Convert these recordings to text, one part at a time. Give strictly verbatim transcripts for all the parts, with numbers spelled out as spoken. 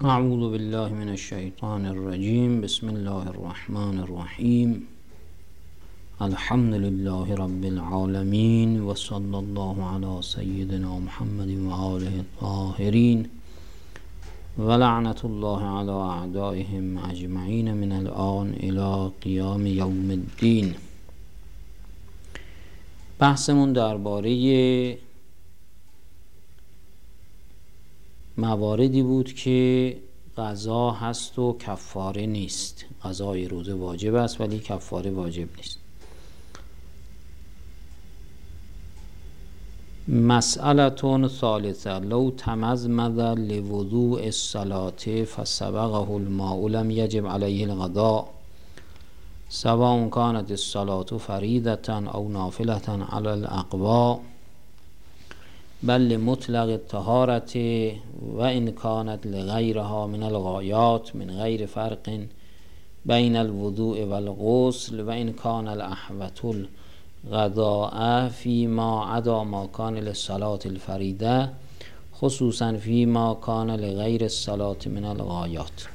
اعوذ بالله من الشیطان الرجیم. بسم الله الرحمن الرحیم. الحمد لله رب العالمین و صلی الله علی سیدنا محمد و آله الطاهرین و لعنت الله علی اعدائهم اجمعین من الآن الی قیام یوم الدین. بحثمون درباره مواردی بود که قضا هست و کفاره نیست. قضای روزه واجب است ولی کفاره واجب نیست. مسئله ثالثه لو تمزمز لوضوء الصلاة فسبقه الماء لم يجب عليه القضاء سواء كانت الصلاة فريضة او نافلة على الأقوى بل لمطلق الطهارة وإن كانت لغيرها من الغايات من غير فرق بين الوضوء والغسل وإن كان الأحوط الغضاء فيما عدا ما كان للصلاة الفريضة خصوصا فيما كان لغير الصلاة من الغايات.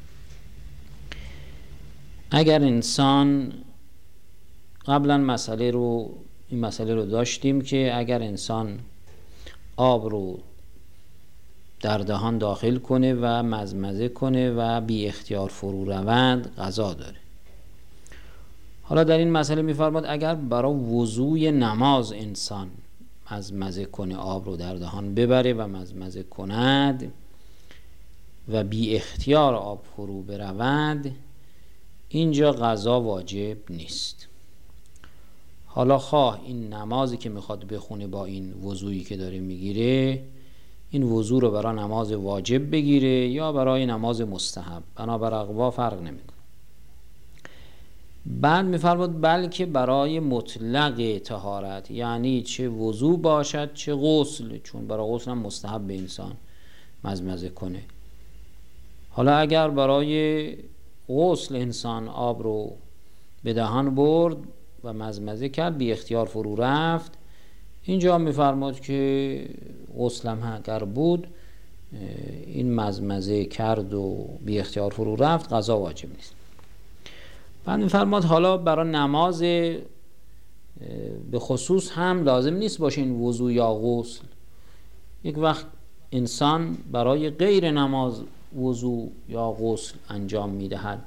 اگر انسان قبلا مسئله رو این مسئله رو داشتیم که اگر انسان آب رو در دهان داخل کنه و مزمزه کنه و بی اختیار فرو روند قضا داره. حالا در این مسئله می‌فرماد اگر برای وضوی نماز انسان مزمزه کنه، آب رو در دهان ببره و مزمزه کند و بی اختیار آب فرو برود، اینجا قضا واجب نیست. حالا خواه این نمازی که میخواد بخونه با این وضویی که داره میگیره، این وضو رو برای نماز واجب بگیره یا برای نماز مستحب، بنابر اقوا فرق نمیکنه. بعد میفرماد بلکه برای مطلق طهارت، یعنی چه وضو باشد چه غسل، چون برای غسل هم مستحب به انسان مزمزه کنه. حالا اگر برای غسل انسان آب رو به دهان برد و مزمزه کرد بی اختیار فرو رفت، اینجا میفرماد که غسلم اگر بود این مزمزه کرد و بی اختیار فرو رفت قضا واجب نیست. بعد میفرماد حالا برای نماز به خصوص هم لازم نیست باشه این وضو یا غسل. یک وقت انسان برای غیر نماز وضو یا غسل انجام میدهد،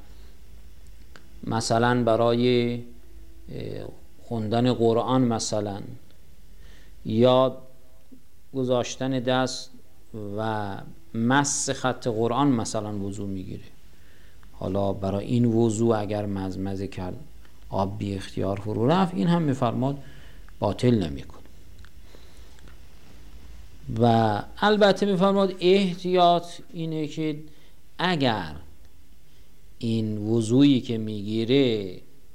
مثلا برای خوندن قرآن مثلا، یا گذاشتن دست و مس خط قرآن مثلا وضو میگیره. حالا برای این وضو اگر مزمزه کرد آب بی اختیار فرو رفت، این هم میفرماد باطل نمیکنه. و البته میفرماد احتیاط اینه که اگر این وضویی که میگیره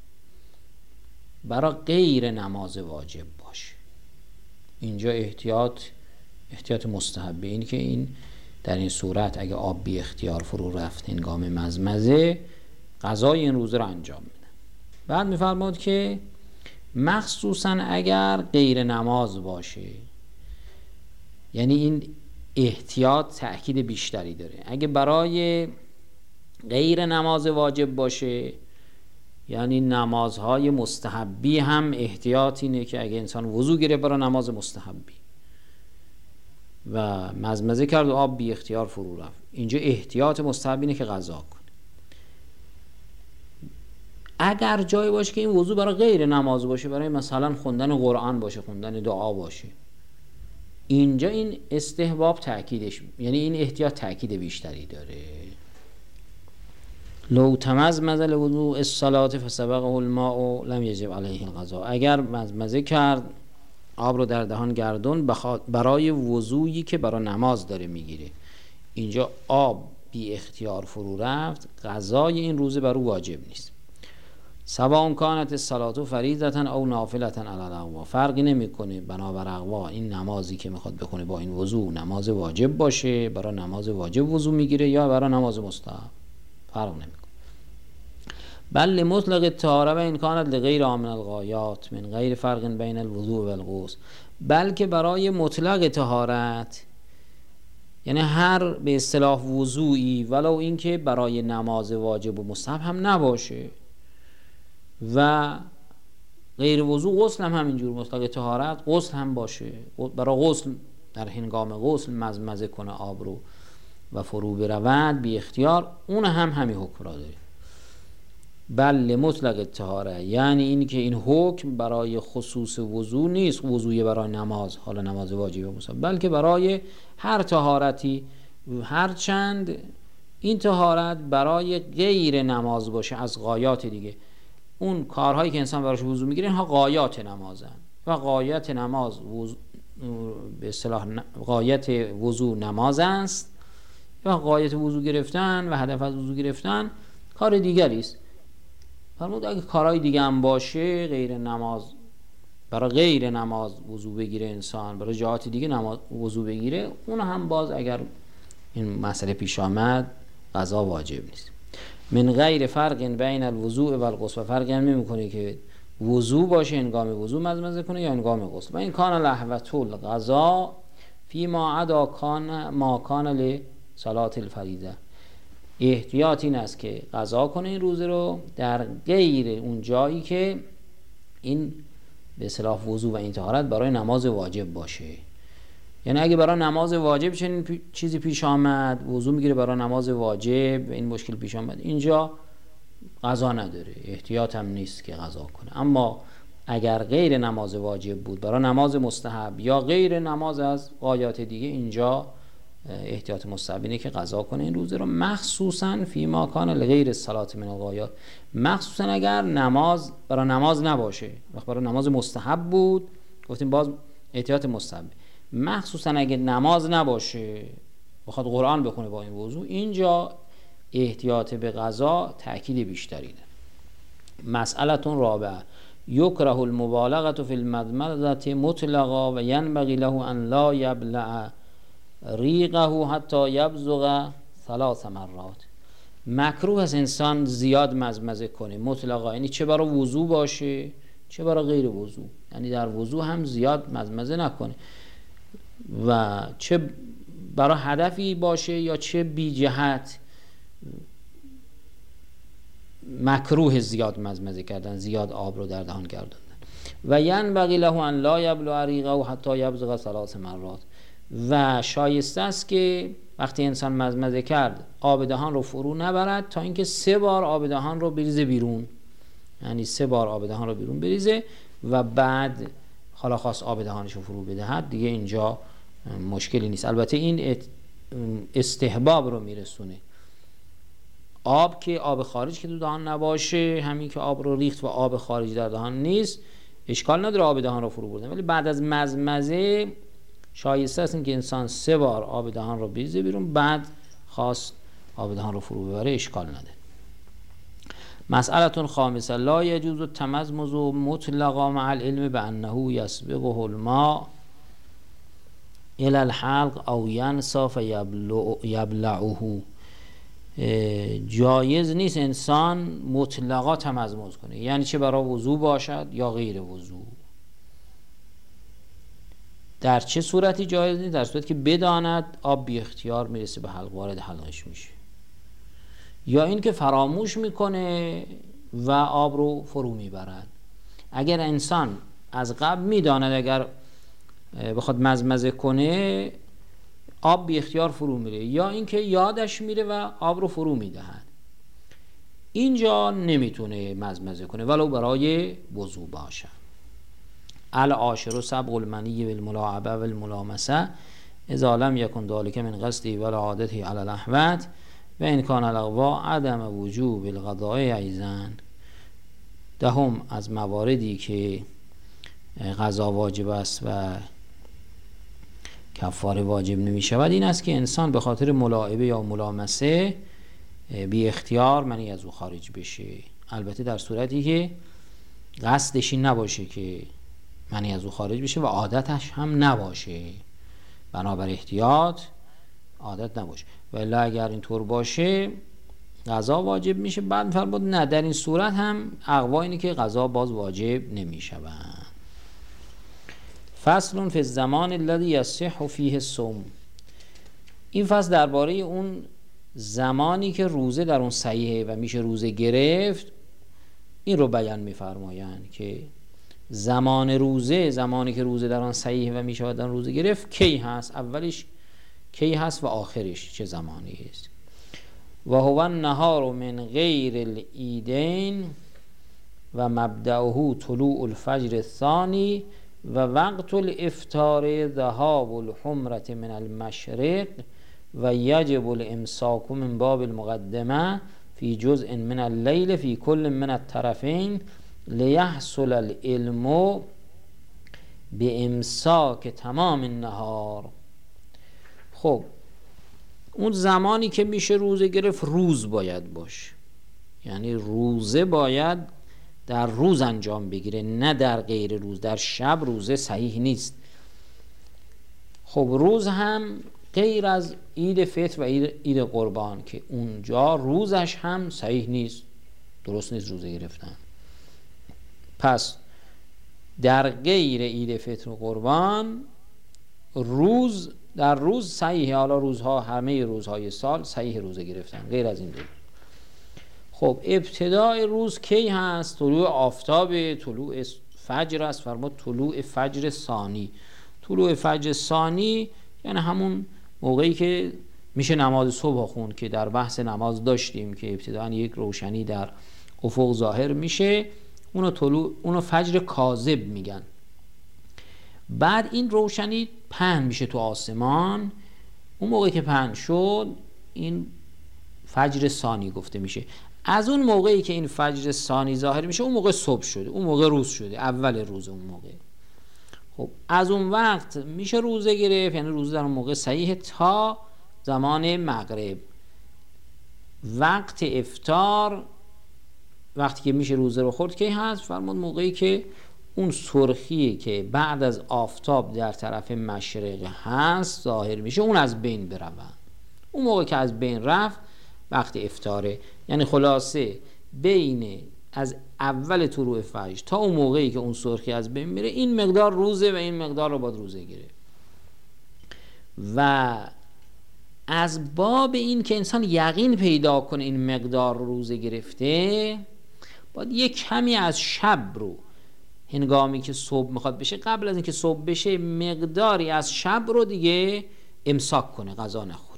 برای غیر نماز واجب باشه، اینجا احتیاط احتیاط مستحبه، این که این در این صورت اگه آب بی اختیار فرو رفت هنگام مزمزه قضای این روزه رو انجام میده. بعد میفرماد که مخصوصا اگر غیر نماز باشه، یعنی این احتیاط تأکید بیشتری داره. اگه برای غیر نماز واجب باشه، یعنی نمازهای مستحبی هم احتیاط اینه که اگه انسان وضو گیره برای نماز مستحبی و مزمزه کرد و آب بی اختیار فرو رفت، اینجا احتیاط مستحب اینه که قضا کنه. اگر جایی باشه که این وضو برای غیر نماز باشه، برای مثلا خوندن قرآن باشه، خوندن دعا باشه، اینجا این استحباب تأکیدش، یعنی این احتیاط تأکید بیشتری داره. لو تمزمز لوضوء الصلاة فسبقه الماء لم يجب عليه القضاء. اگر مزمزه کرد آب رو در دهان گردون برای وضویی که برای نماز داره میگیره، اینجا آب بی اختیار فرو رفت، قضای این روزه بر او واجب نیست. سواء كانت الصلاة فریضة او نافلة علی الاقوى، فرقی نمیکنه بنابر اقوا این نمازی که میخواد بخونه با این وضو نماز واجب باشه، برای نماز واجب وضو میگیره یا برای نماز مستحب، فرق نمیکنه. بل لمطلق الطهارة و ان كانت لغیر من الغایات من غیر فرق بین الوضوء و الغسل، بلکه برای مطلق طهارت یعنی هر به اصطلاح وضوئی ولو اینکه برای نماز واجب و مستحب هم نباشه و غیر وضو غسل هم همینجور، مطلق طهارت غسل هم باشه، برای غسل در هنگام غسل مزمزه کنه آب رو و فرو برود بی اختیار، اون هم همین حکم را داره. بل مطلق طهاره، یعنی این که این حکم برای خصوص وضو نیست، وضوی برای نماز، حالا نماز واجب و مستحب، بلکه برای هر طهارتی، هرچند این طهارت برای غیر نماز باشه از غایات دیگه. اون کارهایی که انسان براش وضو میگیره اینها غایات نمازن و غایت نماز وضو به اصطلاح غایت وضو نماز است و غایت وضو گرفتن و هدف از وضو گرفتن کار دیگری است. فرمود اگه کارهای دیگه هم باشه غیر نماز، برای غیر نماز وضو بگیره انسان، برای جهات دیگه نماز وضو بگیره، اون هم باز اگر این مسئله پیش آمد قضا واجب نیست. من غیر فرق بین الوضوء و الغسل، و فرقی هم نمی‌کنه که وضو باشه هنگام وضو مزمزه کنه یا هنگام غسل. و این کان لهوة القضا فی ما عدا کان ما کان لصلات الفریضه، احتیاط این است که قضا کنه این روزه رو در غیر اون جایی که این به اصطلاح وضو و این طهارت برای نماز واجب باشه. یعنی اگه برای نماز واجب چنین پی... چیزی پیش آمد، وضو میگیره برای نماز واجب و این مشکل پیش آمد، اینجا قضا نداره، احتیاط هم نیست که قضا کنه. اما اگر غیر نماز واجب بود، برای نماز مستحب یا غیر نماز از غایات دیگه، اینجا احتیاط مستحب اینه که قضا کنه این روزه رو، مخصوصا فی ما کان لغیر الصلاة من الغایات، مخصوصا اگر نماز برای نماز نباشه. وقت برای نماز مستحب بود گفتیم باز احتیاط مستحب، مخصوصا اگه نماز نباشه بخواد قرآن بخونه با این وضو، اینجا احتیاط به قضا تأکید بیشتری ده. مسئلتون رابعه، یکره المبالغه فی المضمضه مطلقا و ینبغی له ان لا یبلع ریقه حتی یبزغ ثلاث مرات. مکروه است انسان زیاد مزمزه کنه مطلقا، یعنی چه برای وضو باشه چه برای غیر وضو، یعنی در وضو هم زیاد مزمزه نکنه و چه برای هدفی باشه یا چه بی جهت. مکروه زیاد مزمزه کردن، زیاد آب رو در دهان گرداندن. و ینبغی له ان لا یبلع ریقه حتی یبزغ ثلاث مرات، و شایسته است که وقتی انسان مزمزه کرد آب دهان رو فرو نبرد تا اینکه سه بار آب دهان رو بریزه بیرون، یعنی سه بار آب دهان رو بیرون بریزه و بعد حالا خواست آب دهانش رو فرو بدهد، دیگه اینجا مشکلی نیست. البته این استحباب رو میرسونه. آب که آب خارج که تو دهان نباشه، همین که آب رو ریخت و آب خارج در دهان نیست، اشکال نداره آب دهان رو فرو بردن، ولی بعد از مزمزه شایسته است که انسان سه بار آب دهان رو بریزه بیرون، بعد خواست آب دهان رو فرو ببره، اشکال نداره. مسئلتون خامسه، لا یجوز التمزمز مطلقا مع العلم بانه یسبقه الماء الى الحلق او ینسا فیبلعه. جایز نیست انسان مطلقا تمزمز کنه، یعنی چه برای وضو باشد یا غیر وضو. در چه صورتی جایز نیست؟ در صورتی که بداند آب بی اختیار میرسه به حلق، وارد حلقش میشه، یا این که فراموش میکنه و آب رو فرو میبرد. اگر انسان از قبل میداند اگر بخواد مزمزه کنه آب بی اختیار فرو میره، یا اینکه یادش میره و آب رو فرو میدهد، اینجا نمیتونه مزمزه کنه ولو برای وضو باشه. العاشر سبق المنی بالملاعبه والملامسه اذا لم یکن ذلك من قصده ولا عادته علی الاحوط و ان کان الاغوا عدم وجوب القضاء ایضا. دهم از مواردی که قضا واجب است و کفاره واجب نمی شود این است که انسان به خاطر ملاعبه یا ملامسه بی اختیار منی از او خارج بشه، البته در صورتی که قصدش این نباشه که منی از او خارج بشه و عادتش هم نباشه، بنابر احتیاط عادت نباشه. ولی اگر اینطور باشه قضا واجب میشه. بعد فرمود نه، در این صورت هم اقوا اینه که قضا باز واجب نمیشود. فصل فی الزمان الذي یصح فیه الصوم. این فصل درباره اون زمانی که روزه در اون صحیحه و میشه روزه گرفت این رو بیان میفرمایند که زمان روزه، زمانی که روزه در آن صحیحه و میشه در روزه گرفت کی هست، اولش کی هست و آخرش چه زمانی است. و هو النهار من غیر العیدین و مبدأه طلوع الفجر الثانی و وقت الافطار ذهاب الحمرة من المشرق و یجب الامساک من باب المقدمه فی جزء من اللیل فی کل من الطرفین لیحصل العلم بامساک تمام النهار. خب اون زمانی که میشه روزه گرفت روز باید باشه، یعنی روزه باید در روز انجام بگیره نه در غیر روز. در شب روزه صحیح نیست. خب روز هم غیر از عید فطر و عید قربان که اونجا روزش هم صحیح نیست، درست نیست روزه گرفتن. پس در غیر عید فطر و قربان روز در روز صحیح، حالا روزها همه روزهای سال صحیح روزه گرفتن غیر از این دو. خب ابتدای روز کی هست؟ طلوع آفتاب، طلوع فجر است. فرمود طلوع فجر ثانی. طلوع فجر ثانی یعنی همون موقعی که میشه نماز صبح خوند که در بحث نماز داشتیم که ابتداً یک روشنی در افق ظاهر میشه، اونو طلوع اونو فجر کاذب میگن. بعد این روشنی پهن میشه تو آسمان، اون موقعی که پهن شد این فجر ثانی گفته میشه. از اون موقعی که این فجر ثانی ظاهر میشه اون موقع صبح شده، اون موقع روز شده، اول روز اون موقع. خب از اون وقت میشه روزه گرفت، یعنی روزه در اون موقع صحیح تا زمان مغرب. وقت افطار وقتی که میشه روزه رو خورد کی هست؟ فرمود موقعی که اون سرخی که بعد از آفتاب در طرف مشرق هست ظاهر میشه اون از بین برود. اون موقع که از بین رفت وقت افطاره. یعنی خلاصه بین از اول طلوع فجر تا اون موقعی که اون سرخی از بین میره این مقدار روزه و این مقدار رو باید روزه گرفت. و از باب این که انسان یقین پیدا کنه این مقدار روزه گرفته، باید یک کمی از شب رو هنگامی که صبح میخواد بشه، قبل از اینکه صبح بشه مقداری از شب رو دیگه امساک کنه، غذا نخوره.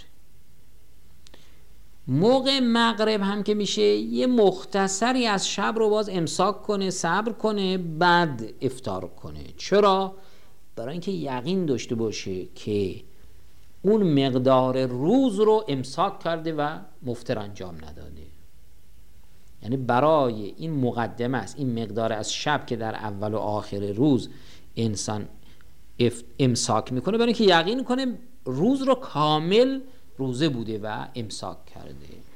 موقع مغرب هم که میشه یه مختصری از شب رو باز امساک کنه، صبر کنه، بعد افطار کنه. چرا؟ برای اینکه یقین داشته باشه که اون مقدار روز رو امساک کرده و مفطر انجام نداده. یعنی برای این مقدمه است، این مقدار از شب که در اول و آخر روز انسان امساک میکنه برای اینکه یقین کنه روز رو کامل روزه بوده و امساک کرده.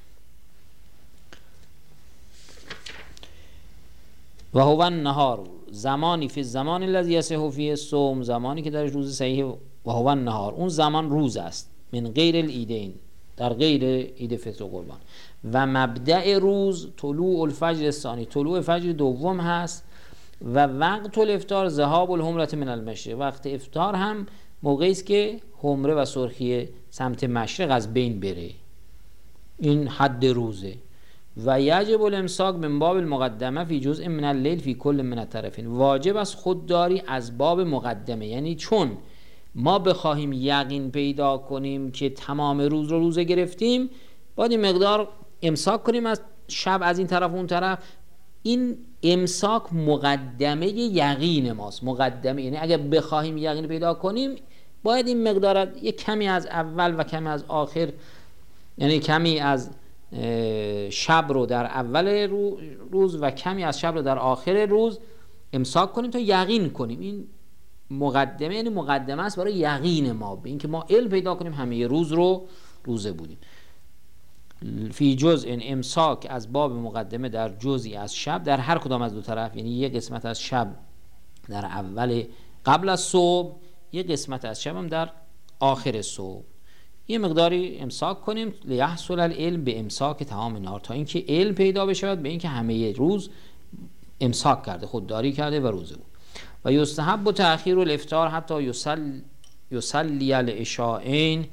و هو النهار زمانی فی الزمان الذی یصح فیه الصوم، زمانی که در روز صحیح. و هو النهار اون زمان روز است، من غیر العیدین در غیر عید فطر و قربان. و مبدأ روز طلوع الفجر الثانی، طلوع فجر دوم هست. و وقت الافطار ذهاب الحمرة من المشرق، وقت افطار هم موقعی است که حمره و سرخی سمت مشرق از بین بره. این حد روزه. و یجب الامساک من باب المقدمه فی جزء من اللیل فی کل من الطرفین، واجب است خودداری از باب مقدمه. یعنی چون ما بخواهیم یقین پیدا کنیم که تمام روز رو روزه گرفتیم باید این مقدار امساک کنیم از شب از این طرف اون طرف. این امساک مقدمه یقین ماست. مقدمه یعنی اگر بخواهیم یقین پیدا کنیم باید این مقدار یک کمی از اول و کمی از آخر، یعنی کمی از شب رو در اول روز و کمی از شب رو در آخر روز امساک کنیم تا یقین کنیم. این مقدمه یعنی مقدمه است برای یقین ما به اینکه ما علم پیدا کنیم همه روز رو روزه بودیم. فی جزء امساک از باب مقدمه در جزئی از شب در هر کدام از دو طرف، یعنی یک قسمت از شب در اول قبل از صبح، یک قسمت از شب هم در آخر صبح. یه مقداری امساک کنیم لیحصل العلم به امساک تمام نهار، تا اینکه علم پیدا بشه به اینکه همه روز امساک کرده، خودداری کرده و روزه بود. و یستحب تأخیر الافطار حتی یصل یصلی العشاءین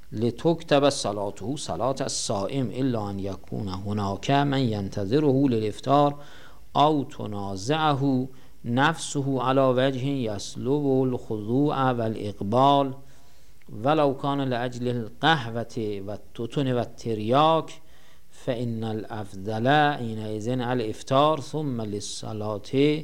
لتکتب صلاته صلاة الصائم الا ان یکون هناک من ینتظره للافطار او تنازعه نفسه على وجه یسلب الخضوع والاقبال ولو کان لاجل القهوة والتتن والتریاک فإن الافضل حینئذ الافطار ثم للصلاة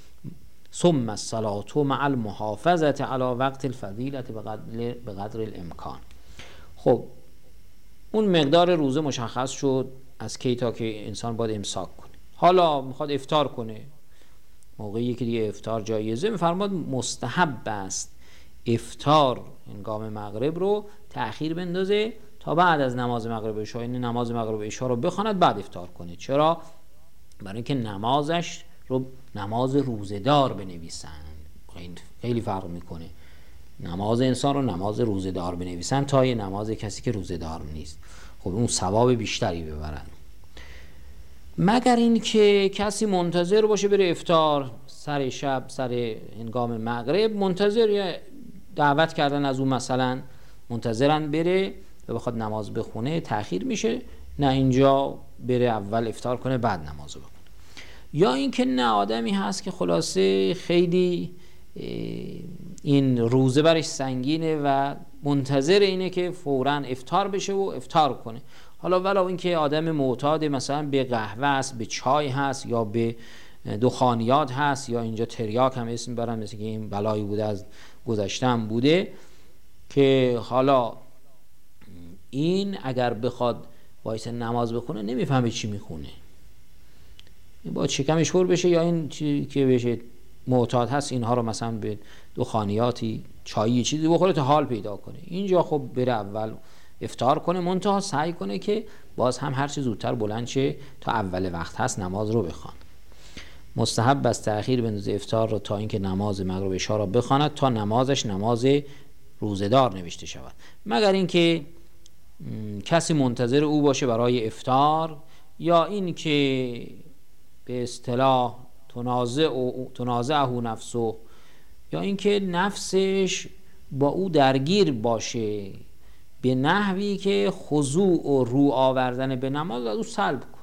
ثم الصلاة مع المحافظة على وقت الفضیلة بقدر, بقدر الامکان. خب اون مقدار روزه مشخص شد از کی تا که انسان باید امساک کنه. حالا میخواد افطار کنه، موقعی که دیگه افطار جایزه، میفرماد مستحب است افطار هنگام مغرب رو تأخیر بندازه تا بعد از نماز مغرب عشا، یعنی نماز مغرب عشا رو بخواند بعد افطار کنه. چرا؟ برای اینکه نمازش رو نماز روزه‌دار بنویسن. خیلی فرق میکنه نماز انسان رو نماز روزه‌دار بنویسن تا یه نماز کسی که روزه‌دار نیست. خب اون ثواب بیشتری ببرن. مگر این که کسی منتظر باشه بره افطار سر شب، سر هنگام مغرب منتظر، یا دعوت کردن از اون مثلا منتظرن بره و بخواد نماز بخونه، تأخیر میشه، نه اینجا بره اول افطار کنه بعد نماز بخونه. یا اینکه نه آدمی هست که خلاصه خیلی این روزه برش سنگینه و منتظر اینه که فوراً افطار بشه و افطار کنه. حالا ولو اینکه آدم معتاد مثلا به قهوه است، به چای هست، یا به دخانیات هست، یا اینجا تریاک هم اسم برم، مثل که این بلایی بوده از گذشتم بوده، که حالا این اگر بخواد وایس نماز بخونه نمیفهمه چی میخونه، باید شکمش پر بشه، یا این چی که بشه معتاد هست اینها رو مثلا به دخانیاتی، چایی، چیزی بخوره تا حال پیدا کنه. اینجا خب بره اول افطار کنه، منتها سعی کنه که باز هم هر چه زودتر بلند شه تا اول وقت هست نماز رو بخوان. مستحب است تأخیر بندازه افطار رو تا اینکه نماز مغرب عشا را بخواند تا نمازش نماز روزه‌دار نوشته شود، مگر اینکه کسی منتظر او باشه برای افطار، یا این که به اصطلاح تنازعه نفسه، یا اینکه نفسش با او درگیر باشه به نحوی که خضوع و رو آوردن به نماز از او سلب کنه.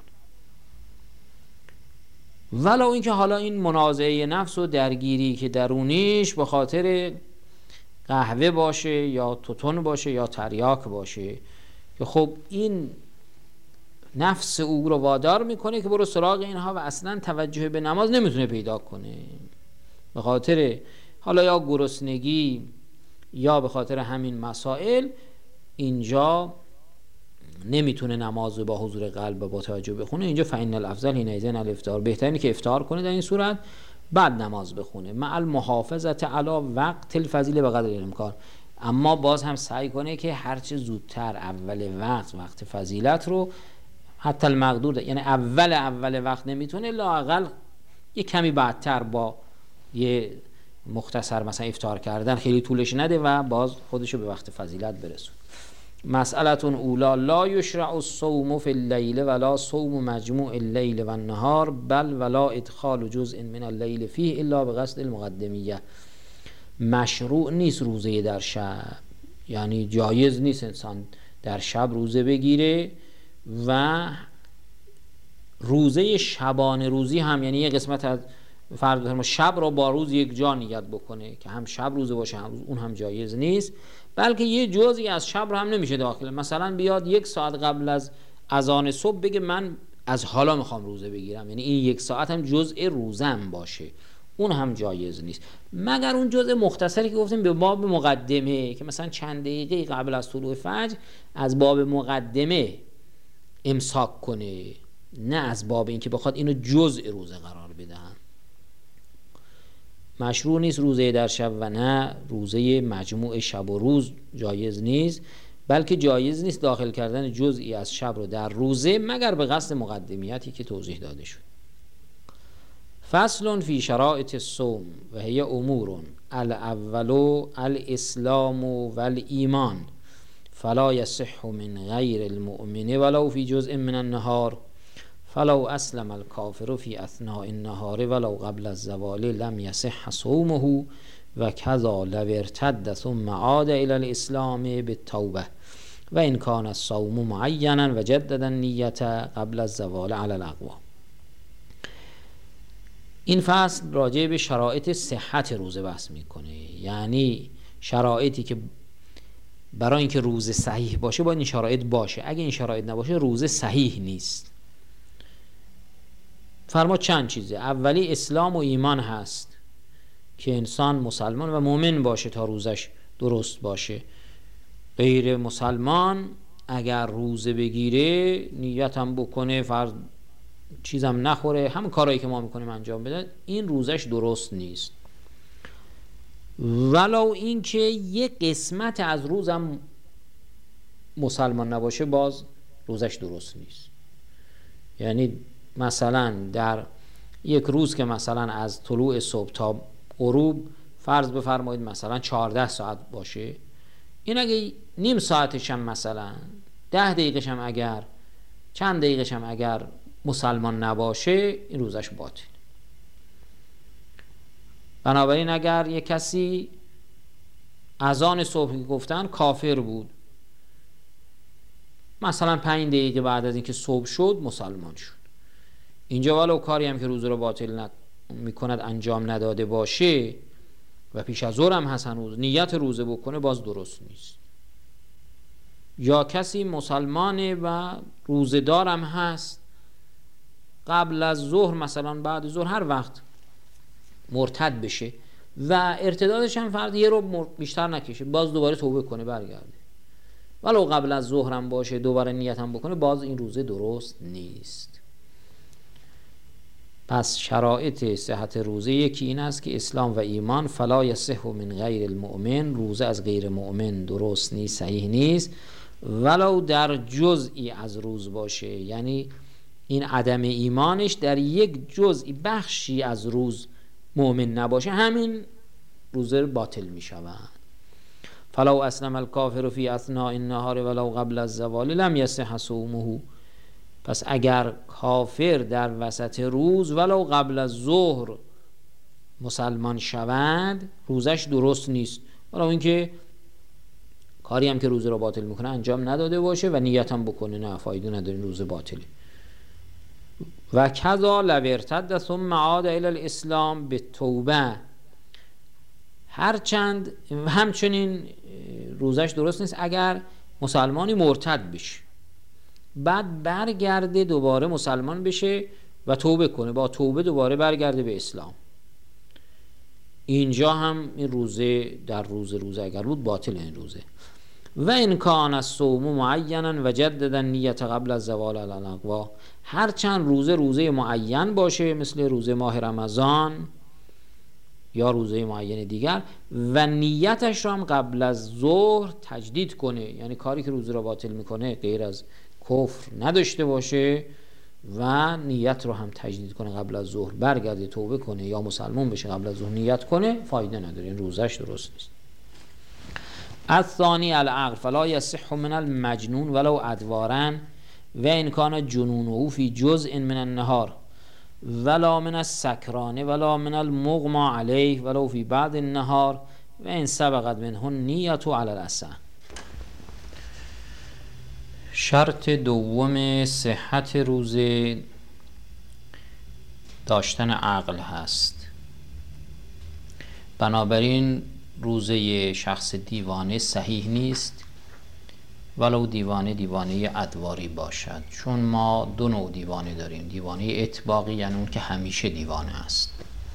ولو اینکه حالا این منازعه نفس و درگیری که درونیش به خاطر قهوه باشه یا توتون باشه یا تریاک باشه، که خب این نفس او رو وادار میکنه که برو سراغ اینها و اصلا توجه به نماز نمیتونه پیدا کنه، به خاطر حالا یا گرسنگی یا به خاطر همین مسائل اینجا نمیتونه نماز با حضور قلب و با توجه بخونه. اینجا فإن الافضل حینئذ الافطار، بهترینه که افطار کنه در این صورت بعد نماز بخونه، مع المحافظت علی وقت الفضیله بقدر الامکان، اما باز هم سعی کنه که هرچه زودتر اول وقت وقت فضیلت رو حتی المقدور، یعنی اول اول وقت نمیتونه، لااقل یه کمی بعدتر با یه مختصر مثلا افطار کردن خیلی طولش نده و باز خودشو به وقت فضیلت برسون. مسئلتون اولا لا یشرع الصوم فی اللیل ولا صوم مجموع اللیل و النهار بل ولا ادخال جزء من اللیل فیه الا بقصد المقدمیه. مشروع نیست روزه در شب، یعنی جایز نیست انسان در شب روزه بگیره، و روزه شبانه روزی هم، یعنی یه قسمت از فرض شب را با روز یک جا نیت بکنه که هم شب روزه باشه هم روز، اون هم جایز نیست. بلکه یه جزئی از شب رو هم نمیشه داخل، مثلا بیاد یک ساعت قبل از اذان صبح بگه من از حالا میخوام روزه بگیرم، یعنی این یک ساعت هم جزء روزم باشه، اون هم جایز نیست، مگر اون جزء مختصری که گفتیم به باب مقدمه، که مثلا چند دقیقه قبل از طلوع فجر از باب مقدمه امساک کنه، نه از باب این که بخواد اینو جزء روزه قرار بدن. مشروع نیست روزه در شب و نه روزه مجموع شب و روز جایز نیست، بلکه جایز نیست داخل کردن جزئی از شب رو در روزه مگر به قصد مقدمیتی که توضیح داده شد. فصل فی شرائط الصوم و هی امور الاول الاسلام و الایمان فلا یصح من غیر المؤمن ولو فی جزء من النهار فلو اسلم الکافر فی اثناء النهار ولو قبل الزوال لم یصح صومه و کذا لو ارتد ثم عاد الى الاسلام بالتوبه و این کان الصوم معینا و جدد النیت قبل الزوال علی الاقوا. این فصل راجع به شرایط صحت روزه بحث میکنه، یعنی شرایطی که برای اینکه روزه صحیح باشه باید این شرایط باشه، اگه این شرایط نباشه روزه صحیح نیست. فرما چند چیزه. اولی اسلام و ایمان هست که انسان مسلمان و مؤمن باشه تا روزش درست باشه. غیر مسلمان اگر روزه بگیره نیتم بکنه فرض چیزم نخوره همون کارهایی که ما میکنیم انجام بده، این روزش درست نیست. ولو این که یک قسمت از روزم مسلمان نباشه باز روزش درست نیست. یعنی مثلا در یک روز که مثلا از طلوع صبح تا غروب فرض بفرمایید مثلا چهارده ساعت باشه، این اگه نیم ساعتش هم مثلا ده دقیقش هم اگر چند دقیقش هم اگر مسلمان نباشه این روزش باطل. بنابراین اگر یک کسی اذان صبح گفتن کافر بود، مثلا پنج دقیقه بعد از اینکه صبح شد مسلمان شد، اینجا ولو کاری هم که روزه رو باطل میکند انجام نداده باشه و پیش از ظهر هم هست هنوز نیت روزه بکنه باز درست نیست. یا کسی مسلمانه و روزه دارم هست قبل از ظهر مثلا بعد ظهر هر وقت مرتد بشه و ارتدادش هم فرض یه رو بیشتر نکشه، باز دوباره توبه کنه برگرده، ولو قبل از ظهر هم باشه دوباره نیت هم بکنه باز این روزه درست نیست. پس شرایط صحت روزه یکی این است که اسلام و ایمان، فلا یصح من غیر المؤمن، روزه از غیر مؤمن درست نیست، صحیح نیست، ولو در جزئی از روز باشه، یعنی این عدم ایمانش در یک جزئی بخشی از روز مؤمن نباشه همین روزه باطل می شود. فلو اسلم الکافر فی اثناء النهار ولو قبل الزوال لم یصح صومه، پس اگر کافر در وسط روز ولو قبل از ظهر مسلمان شود روزش درست نیست، ولو اینکه کاری هم که روزه رو باطل میکنه انجام نداده باشه و نیت هم بکنه نه فایده نداره روزه باطله. و کذا لو ارتد ثم عاد الی الاسلام بالتوبه، هرچند همچنین روزش درست نیست اگر مسلمانی مرتد بشه بعد برگرده دوباره مسلمان بشه و توبه کنه، با توبه دوباره برگرده به اسلام، اینجا هم این روزه در روز روزه اگر بود باطل این روزه. و این کان الصوم معینا و جدد النیت قبل الزوال علی الاقوا، هرچند روزه روزه معین باشه مثل روزه ماه رمضان یا روزه معین دیگر و نیتش رو هم قبل از ظهر تجدید کنه، یعنی کاری که روزه رو باطل میکنه غیر از کفر نداشته باشه و نیت رو هم تجدید کنه قبل از ظهر، برگرده توبه کنه یا مسلمان بشه قبل از ظهر نیت کنه، فایده نداره، این روزش درست نیست. الثانی العقل، فلا یصح من المجنون ولو ادوارا و ان کان جنونه فی جزء من النهار ولا من السکران ولا من المغمى علیه ولو فی بعض النهار و ان سبقت منه نیت علی الاصح. شرط دوم صحت روزه داشتن عقل هست. بنابراین روزه شخص دیوانه صحیح نیست ولو دیوانه دیوانه ادواری باشد، چون ما دو نوع دیوانه داریم، دیوانه اطباقی یعنی اون که همیشه دیوانه است،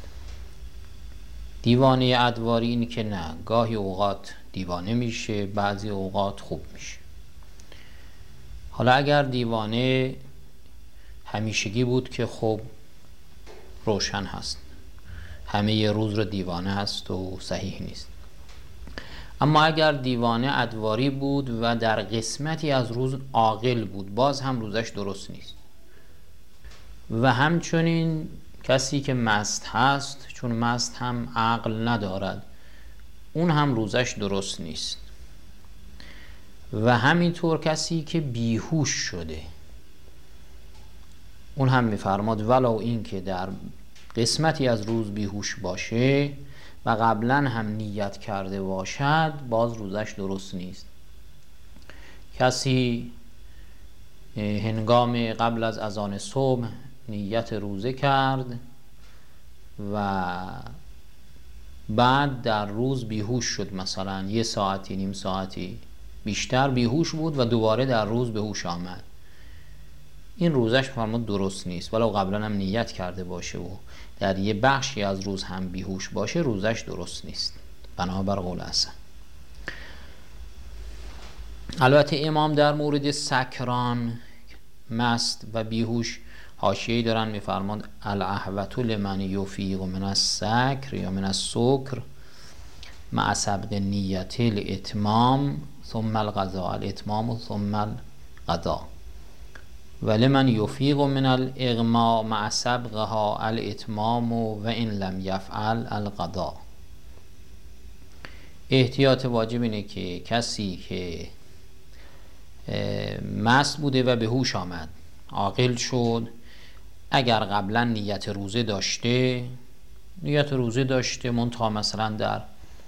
دیوانه ادواری این که نه گاهی اوقات دیوانه میشه بعضی اوقات خوب میشه. حالا اگر دیوانه همیشگی بود که خب روشن هست همه ی روز رو دیوانه هست و صحیح نیست، اما اگر دیوانه ادواری بود و در قسمتی از روز عاقل بود باز هم روزش درست نیست. و همچنین کسی که مست هست چون مست هم عقل ندارد اون هم روزش درست نیست. و همینطور کسی که بیهوش شده اون هم میفرماد ولو این که در قسمتی از روز بیهوش باشه و قبلا هم نیت کرده باشد باز روزش درست نیست. کسی هنگام قبل از اذان صبح نیت روزه کرد و بعد در روز بیهوش شد، مثلا یه ساعتی نیم ساعتی بیشتر بیهوش بود و دوباره در روز به هوش آمد، این روزش فرمود درست نیست، ولو قبلا هم نیت کرده باشه و در یه بخشی از روز هم بیهوش باشه، روزش درست نیست بنابر قول حسن. البته امام در مورد سکران، مست و بیهوش حاشیه‌ای دارن، میفرماند الاحوط لمن یفیق من السکر یا من السکر مع سبق نیت الاتمام ثم القضاء، الاتمام ثم القضاء، ولمن یفیق من الاغماء مع سبقها الاتمام و ان لم یفعل القضاء. احتیاط واجب اینه که کسی که مست بوده و به هوش آمد، عاقل شد، اگر قبلا نیت روزه داشته نیت روزه داشته منتها مثلا در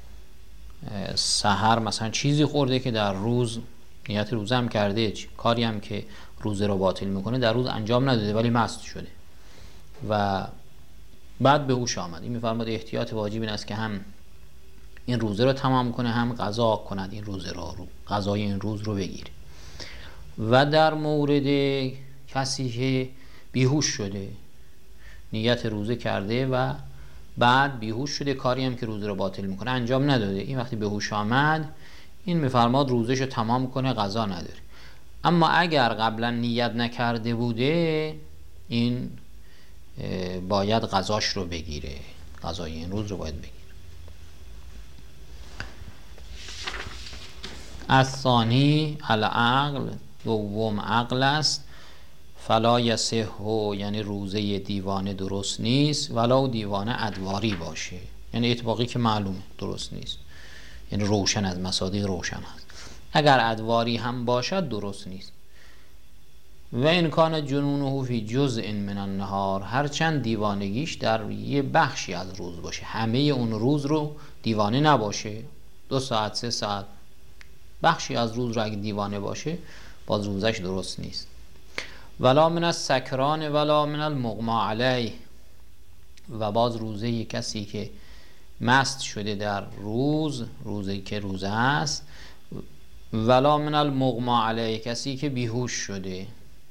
سحر مثلا چیزی خورده که در روز نیت روزه هم کرده، کاری هم که روزه رو باطل میکنه در روز انجام نداده ولی مست شده و بعد به هوش آمد، این میفرماد احتیاط واجب این است که هم این روزه رو تمام کنه هم قضا کند، این روزه رو قضای این روز رو بگیره. و در مورد کسی که بیهوش شده، نیت روزه کرده و بعد بیهوش شده، کاری هم که روزه رو باطل میکنه انجام نداده، این وقتی به هوش آمد این میفرماد روزش رو تمام کنه، قضا نداره. اما اگر قبلا نیت نکرده بوده این باید قضاش رو بگیره، قضای این روز رو باید بگیره. الثانی العقل، دوم عقل است، فلا یصح، یعنی روزه دیوانه درست نیست، ولو دیوانه ادواری باشه، یعنی اطباقی که معلومه درست نیست، یعنی روشن از مصادیق روشن است، اگر ادواری هم باشد درست نیست. و این کان جنونه فی جزء من النهار، هرچند دیوانگیش در یه بخشی از روز باشه، همه اون روز رو دیوانه نباشه، دو ساعت سه ساعت، بخشی از روز رو اگه دیوانه باشه باز روزش درست نیست. ولا من السکران ولا من المغما علیه، و باز روزه کسی که مست شده در روز، روزی که روزه است، ولا من المغما علیه، کسی که بیهوش شده،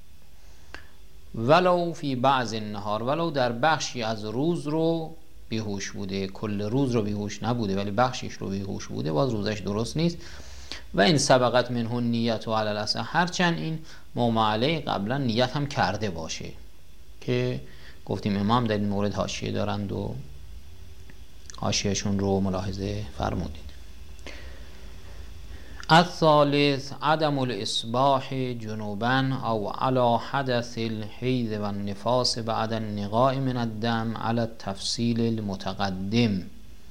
ولو فی بعض النهار، ولو در بخشی از روز رو بیهوش بوده، کل روز رو بیهوش نبوده ولی بخشیش رو بیهوش بوده، باز روزش درست نیست. و این سبقت منه نیت و علی الاصح، هرچند این مغما علیه قبلا نیت هم کرده باشه، که گفتیم امام در این مورد حاشیه دارند و حاشیهشون رو ملاحظه فرمودید. الثالث عدم الاصباح جنوبا او علی حدث الحیض و النفاس بعد النقاء من الدم علی التفصیل المتقدم.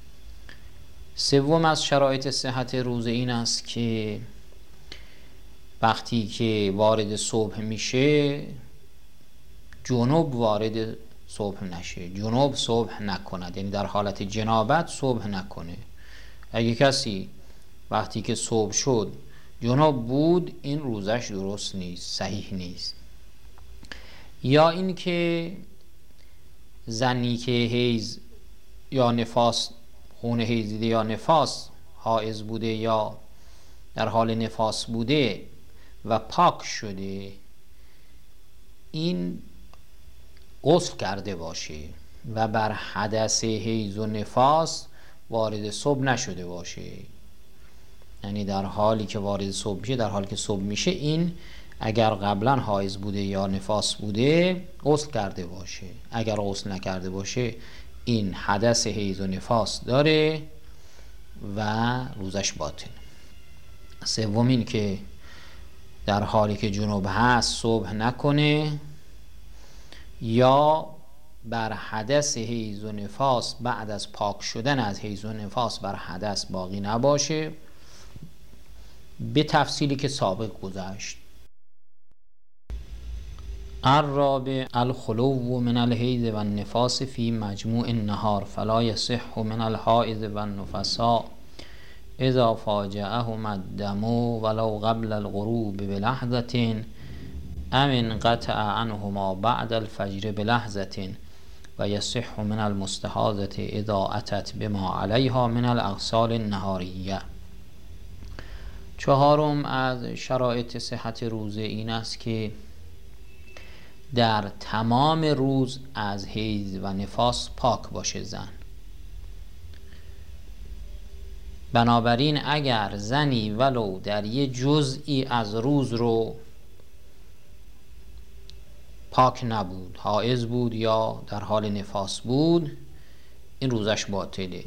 سوم از شرایط صحت روزه این است که وقتی که وارد صبح میشه جنوب وارد صبح نشه، جنوب صبح نکند، یعنی در حالت جنابت صبح نکنه. اگه کسی وقتی که صبح شد جنوب بود این روزش درست نیست، صحیح نیست. یا این که زنی که حیض یا نفاس، خون حیض دیده یا نفاس حائض بوده یا در حال نفاس بوده و پاک شده، این غسل کرده باشه و بر حدث حیض و نفاس وارد صبح نشده باشه، یعنی در حالی که وارد صبح میشه، در حالی که صبح میشه این اگر قبلا حائض بوده یا نفاس بوده غسل کرده باشه، اگر غسل نکرده باشه این حدث حیض و نفاس داره و روزش باطل. سوم این که در حالی که جنوب هست صبح نکنه، یا بر حدث حیض و نفاس بعد از پاک شدن از حیض و نفاس بر حدث باقی نباشه، به تفصیلی که سابق گذشت. الرابع الخلو من الحیض و النفاس فی مجموع النهار فلا یصح من الحائض و النفساء اذا فاجعهم الدم ولو قبل الغروب بلحظة ام انقطع عنهما بعد الفجر بلحظة و یصح من المستحاضة اذا اتت بما علیها من الاغسال النهاریه. چهارم از شرایط صحت روزه این است که در تمام روز از حیض و نفاس پاک باشه زن. بنابراین اگر زنی ولو در یه جزئی از روز رو پاک نبود، حائض بود یا در حال نفاس بود، این روزش باطله.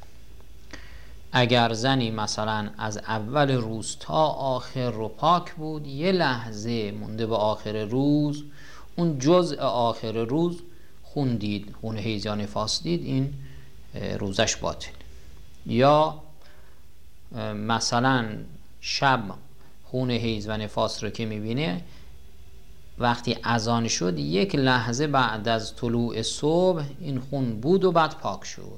اگر زنی مثلا از اول روز تا آخر رو پاک بود، یه لحظه مونده به آخر روز اون جزء آخر روز خون دید، خون حیض یا نفاس دید، این روزش باطل. یا مثلا شب خون حیض و نفاس رو که میبینه وقتی اذان شد یک لحظه بعد از طلوع صبح این خون بود و بعد پاک شد،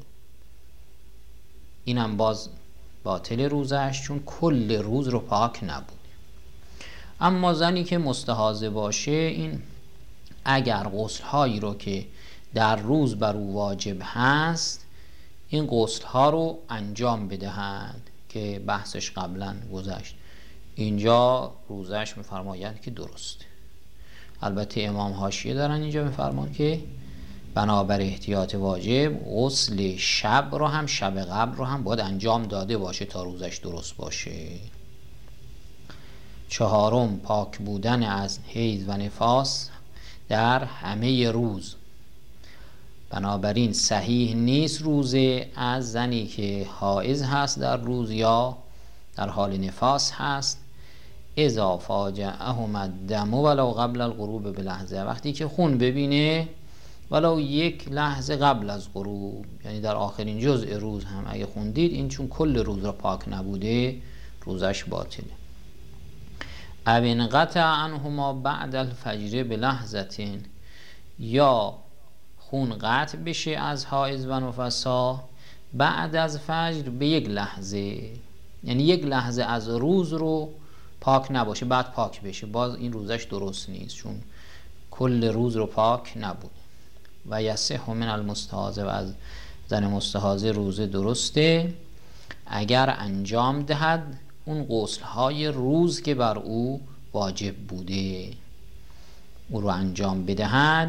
اینم باز باطل روزش، چون کل روز رو پاک نبود. اما زنی که مستحاضه باشه، این اگر غسل‌هایی رو که در روز بر او واجب هست این غسل‌ها رو انجام بدهند که بحثش قبلا گذشت، اینجا روزش می‌فرماید که درسته. البته امام حاشیه دارن اینجا می‌فرمان که بنابر احتیاط واجب غسل شب رو هم شب قبل رو هم باید انجام داده باشه تا روزش درست باشه. چهارم پاک بودن از حیض و نفاس در همه روز. بنابراین صحیح نیست روزه از زنی که حائض هست در روز یا در حال نفاس هست. اذا فاجعهم الدم ولو قبل الغروب بلحظه، وقتی که خون ببینه ولو یک لحظه قبل از غروب، یعنی در آخرین جزء روز هم اگه خون دید، این چون کل روز را پاک نبوده روزش باطله. او انقطع عنهما بعد الفجر بلحظه، یا خون قطع بشه از حائض و نفسا بعد از فجر به یک لحظه، یعنی یک لحظه از روز رو پاک نباشه بعد پاک بشه، باز این روزش درست نیست چون کل روز رو پاک نبود. و یصح من المستحاضه، و از زن مستحاضه روزه درسته اگر انجام دهد اون غسل‌های روز که بر او واجب بوده او رو انجام بدهد.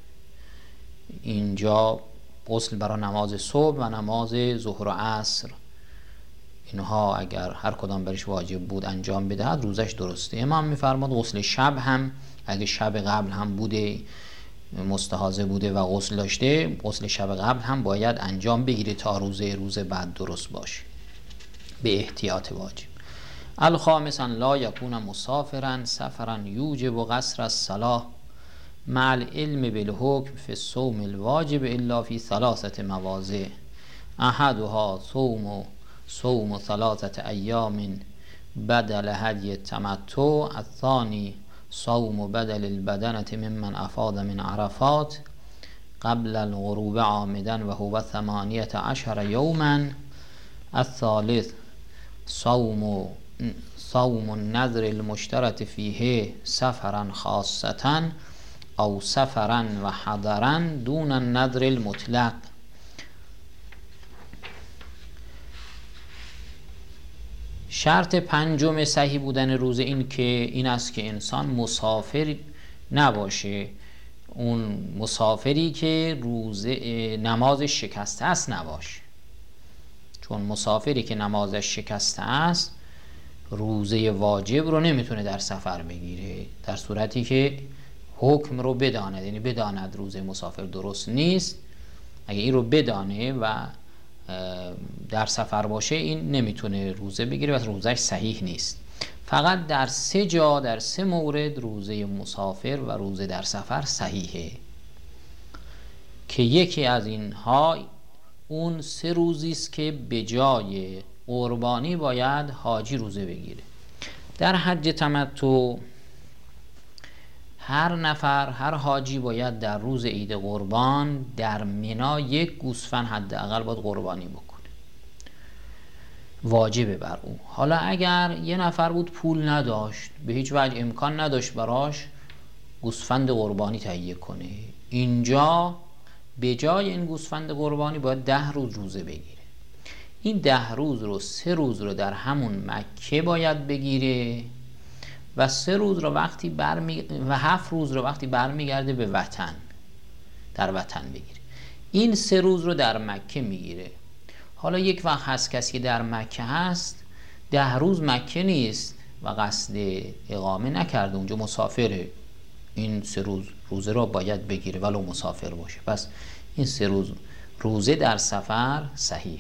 اینجا غسل برای نماز صبح و نماز ظهر و عصر، اینها اگر هر کدام برش واجب بود انجام بدهد روزش درسته. امام میفرماد غسل شب هم اگه شب قبل هم بوده مستحاضه بوده و غسل داشته، غسل شب قبل هم باید انجام بگیره تا روزه روز بعد درست باشه به احتیاط واجب. الخامسا لا یکون مسافرا سفرا یوجب قصر الصلاة مع العلم بالحکم فی الصوم الواجب الا فی ثلاثه مواضع، احدها صوم صوم ثلاثه ایام بدل هدی التمتع، الثانی صوم بدل البدنة ممن افاض من عرفات قبل الغروب عامدا و هو ثمانیة عشر یوما، الثالث صوم صوم النذر المشترط فیه سفرا خاصة او سفرا و حضرا دون النذر المطلق. شرط پنجم صحیح بودن روزه این که این است که انسان مسافر نباشه، اون مسافری که روزه نمازش شکسته است نباشه، چون مسافری که نمازش شکسته است روزه واجب رو نمیتونه در سفر بگیره در صورتی که حکم رو بداند، یعنی بداند روزه مسافر درست نیست. اگه این رو بدانه و در سفر باشه این نمیتونه روزه بگیره و روزش صحیح نیست. فقط در سه جا در سه مورد روزه مسافر و روزه در سفر صحیحه که یکی از اینها اون سه روزی است که به جای قربانی باید حاجی روزه بگیره. در حج تمتع هر نفر هر حاجی باید در روز عید قربان در مینا یک گوسفند حداقل باید قربانی بکنه واجبه بر او. حالا اگر یه نفر بود پول نداشت، به هیچ وجه امکان نداشت براش گوسفند قربانی تهیه کنه، اینجا به جای این گوسفند قربانی باید ده روز روزه بگیره. این ده روز رو سه روز رو در همون مکه باید بگیره و سه روز رو وقتی برمی و هفت روز رو وقتی برمیگرده به وطن در وطن بگیره. این سه روز رو در مکه میگیره. حالا یک وقت هست کسی در مکه هست ده روز مکه نیست و قصد اقامه نکرده، اونجا مسافره، این سه روز روزه را باید بگیره ولو مسافر باشه. پس این سه روز روزه در سفر صحیح.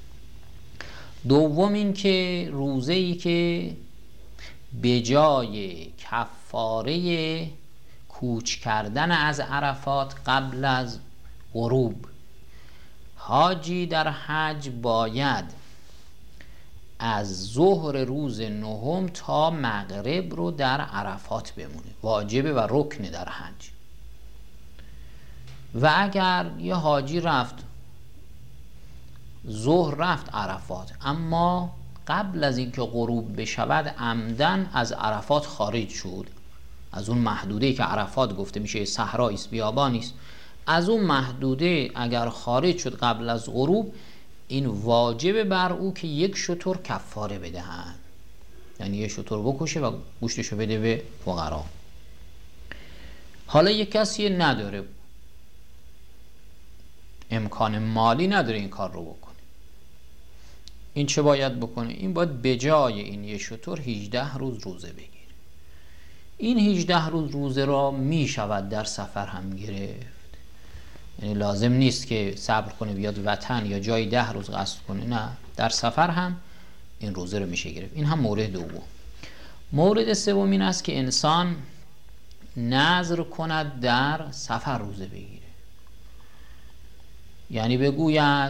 دوم این که روزه ای که به جای کفاره کوچ کردن از عرفات قبل از غروب، حاجی در حج باید از ظهر روز نهم تا مغرب رو در عرفات بمونه، واجبه و رکنه در حج. و اگر یه حاجی رفت ظهر رفت عرفات اما قبل از اینکه غروب بشود عمدن از عرفات خارج شد، از اون محدوده که عرفات گفته میشه صحرایی است بیابانی است، از اون محدوده اگر خارج شد قبل از غروب، این واجب بر او که یک شتر کفاره بدهند، یعنی یک شتر بکشه و گوشتشو بده به فقرا. حالا یک کسی نداره، امکان مالی نداره این کار رو بکنه، این چه باید بکنه؟ این باید به جای این یک شتر هجده روز روزه بگیره. این هجده روز روزه را می شود در سفر هم گرفت، یعنی لازم نیست که صبر کنه بیاد وطن یا جای ده روز قصد کنه، نه، در سفر هم این روزه رو میشه گرفت. این هم مورد دوم. مورد سوم این است که انسان نذر کند در سفر روزه بگیره، یعنی بگوید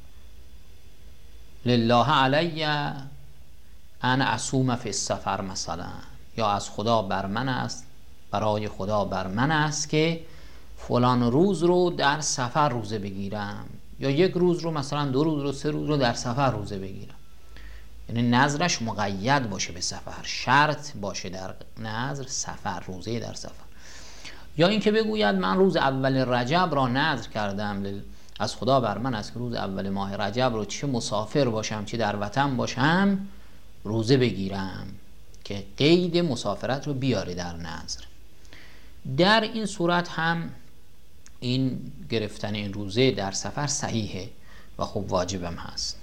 لله علی ان اصوم فی السفر مثلا، یا از خدا بر من است، برای خدا بر من است که فلان روز رو در سفر روزه بگیرم، یا یک روز رو مثلا دو روز رو سه روز رو در سفر روزه بگیرم. یعنی نظرش مقید باشه به سفر، شرط باشه در نظر سفر، روزه در سفر. یا اینکه بگوید من روز اول رجب را نظر کردم، از خدا بر من است که روز اول ماه رجب رو چه مسافر باشم چه در وطن باشم روزه بگیرم، که قید مسافرت رو بیاره در نظر. در این صورت هم این گرفتن این روزه در سفر صحیحه و خب واجبم هست.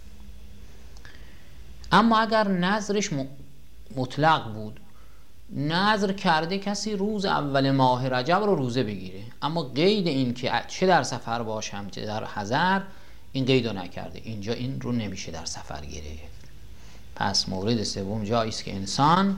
اما اگر نظرش مطلق بود، نظر کرده کسی روز اول ماه رجب رو روزه بگیره، اما قید این که چه در سفر باشم چه در حضر این قید رو نکرده، اینجا این رو نمیشه در سفر گرفت. پس مورد سوم جایی است که انسان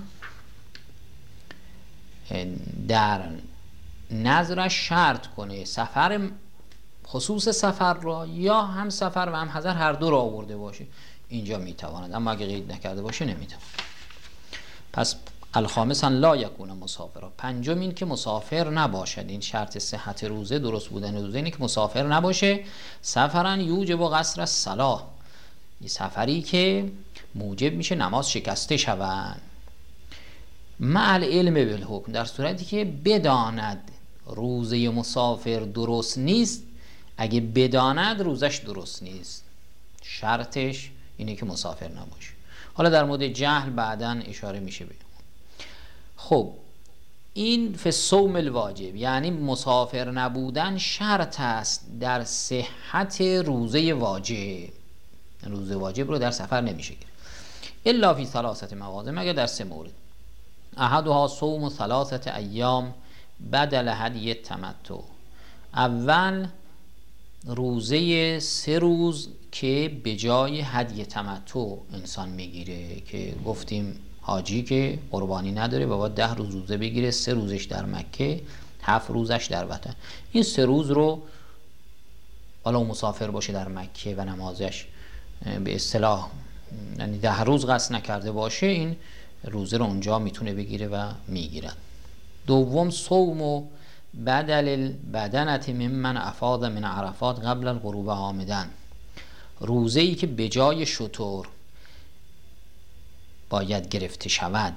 در نظرش شرط کنه سفر، خصوص سفر را یا هم سفر و هم حضر هر دو را آورده باشه، اینجا میتواند، اما اگه قید نکرده باشه نمیتواند. پس الخامسا لا یکون مسافرا، پنجم این که مسافر نباشد. این شرط صحت روزه، درست بودن روزه اینه که مسافر نباشه. سفرن یوجب و قصر الصلاة، این سفری که موجب میشه نماز شکسته شوند. مع العلم بالحکم، در صورتی که بداند روزه مسافر درست نیست، اگه بداند روزش درست نیست، شرطش اینه که مسافر نباشه. حالا در مورد جهل بعداً اشاره میشه به. خب این فی الصوم الواجب، یعنی مسافر نبودن شرط است در صحت روزه واجب. روزه واجب رو در سفر نمیشه گرفت الا فی ثلاثه مواضع، مگر در سه مورد. احدها صوم ثلاثه ایام بدل هدی تمتع، اول روزه سه روز که به جای هدی تمتع انسان میگیره، که گفتیم حاجی که قربانی نداره و باید ده روز روزه بگیره، سه روزش در مکه، هفت روزش در وطن. این سه روز رو حالا مسافر باشه در مکه و نمازش به اصطلاح یعنی ده روز قصد نکرده باشه، این روزه رو اونجا میتونه بگیره و میگیرن. دوم صوم و بدل البدنه ممن افاض من عرفات قبل الغروب عامدن، روزه ای که به جای شتر باید گرفته شود.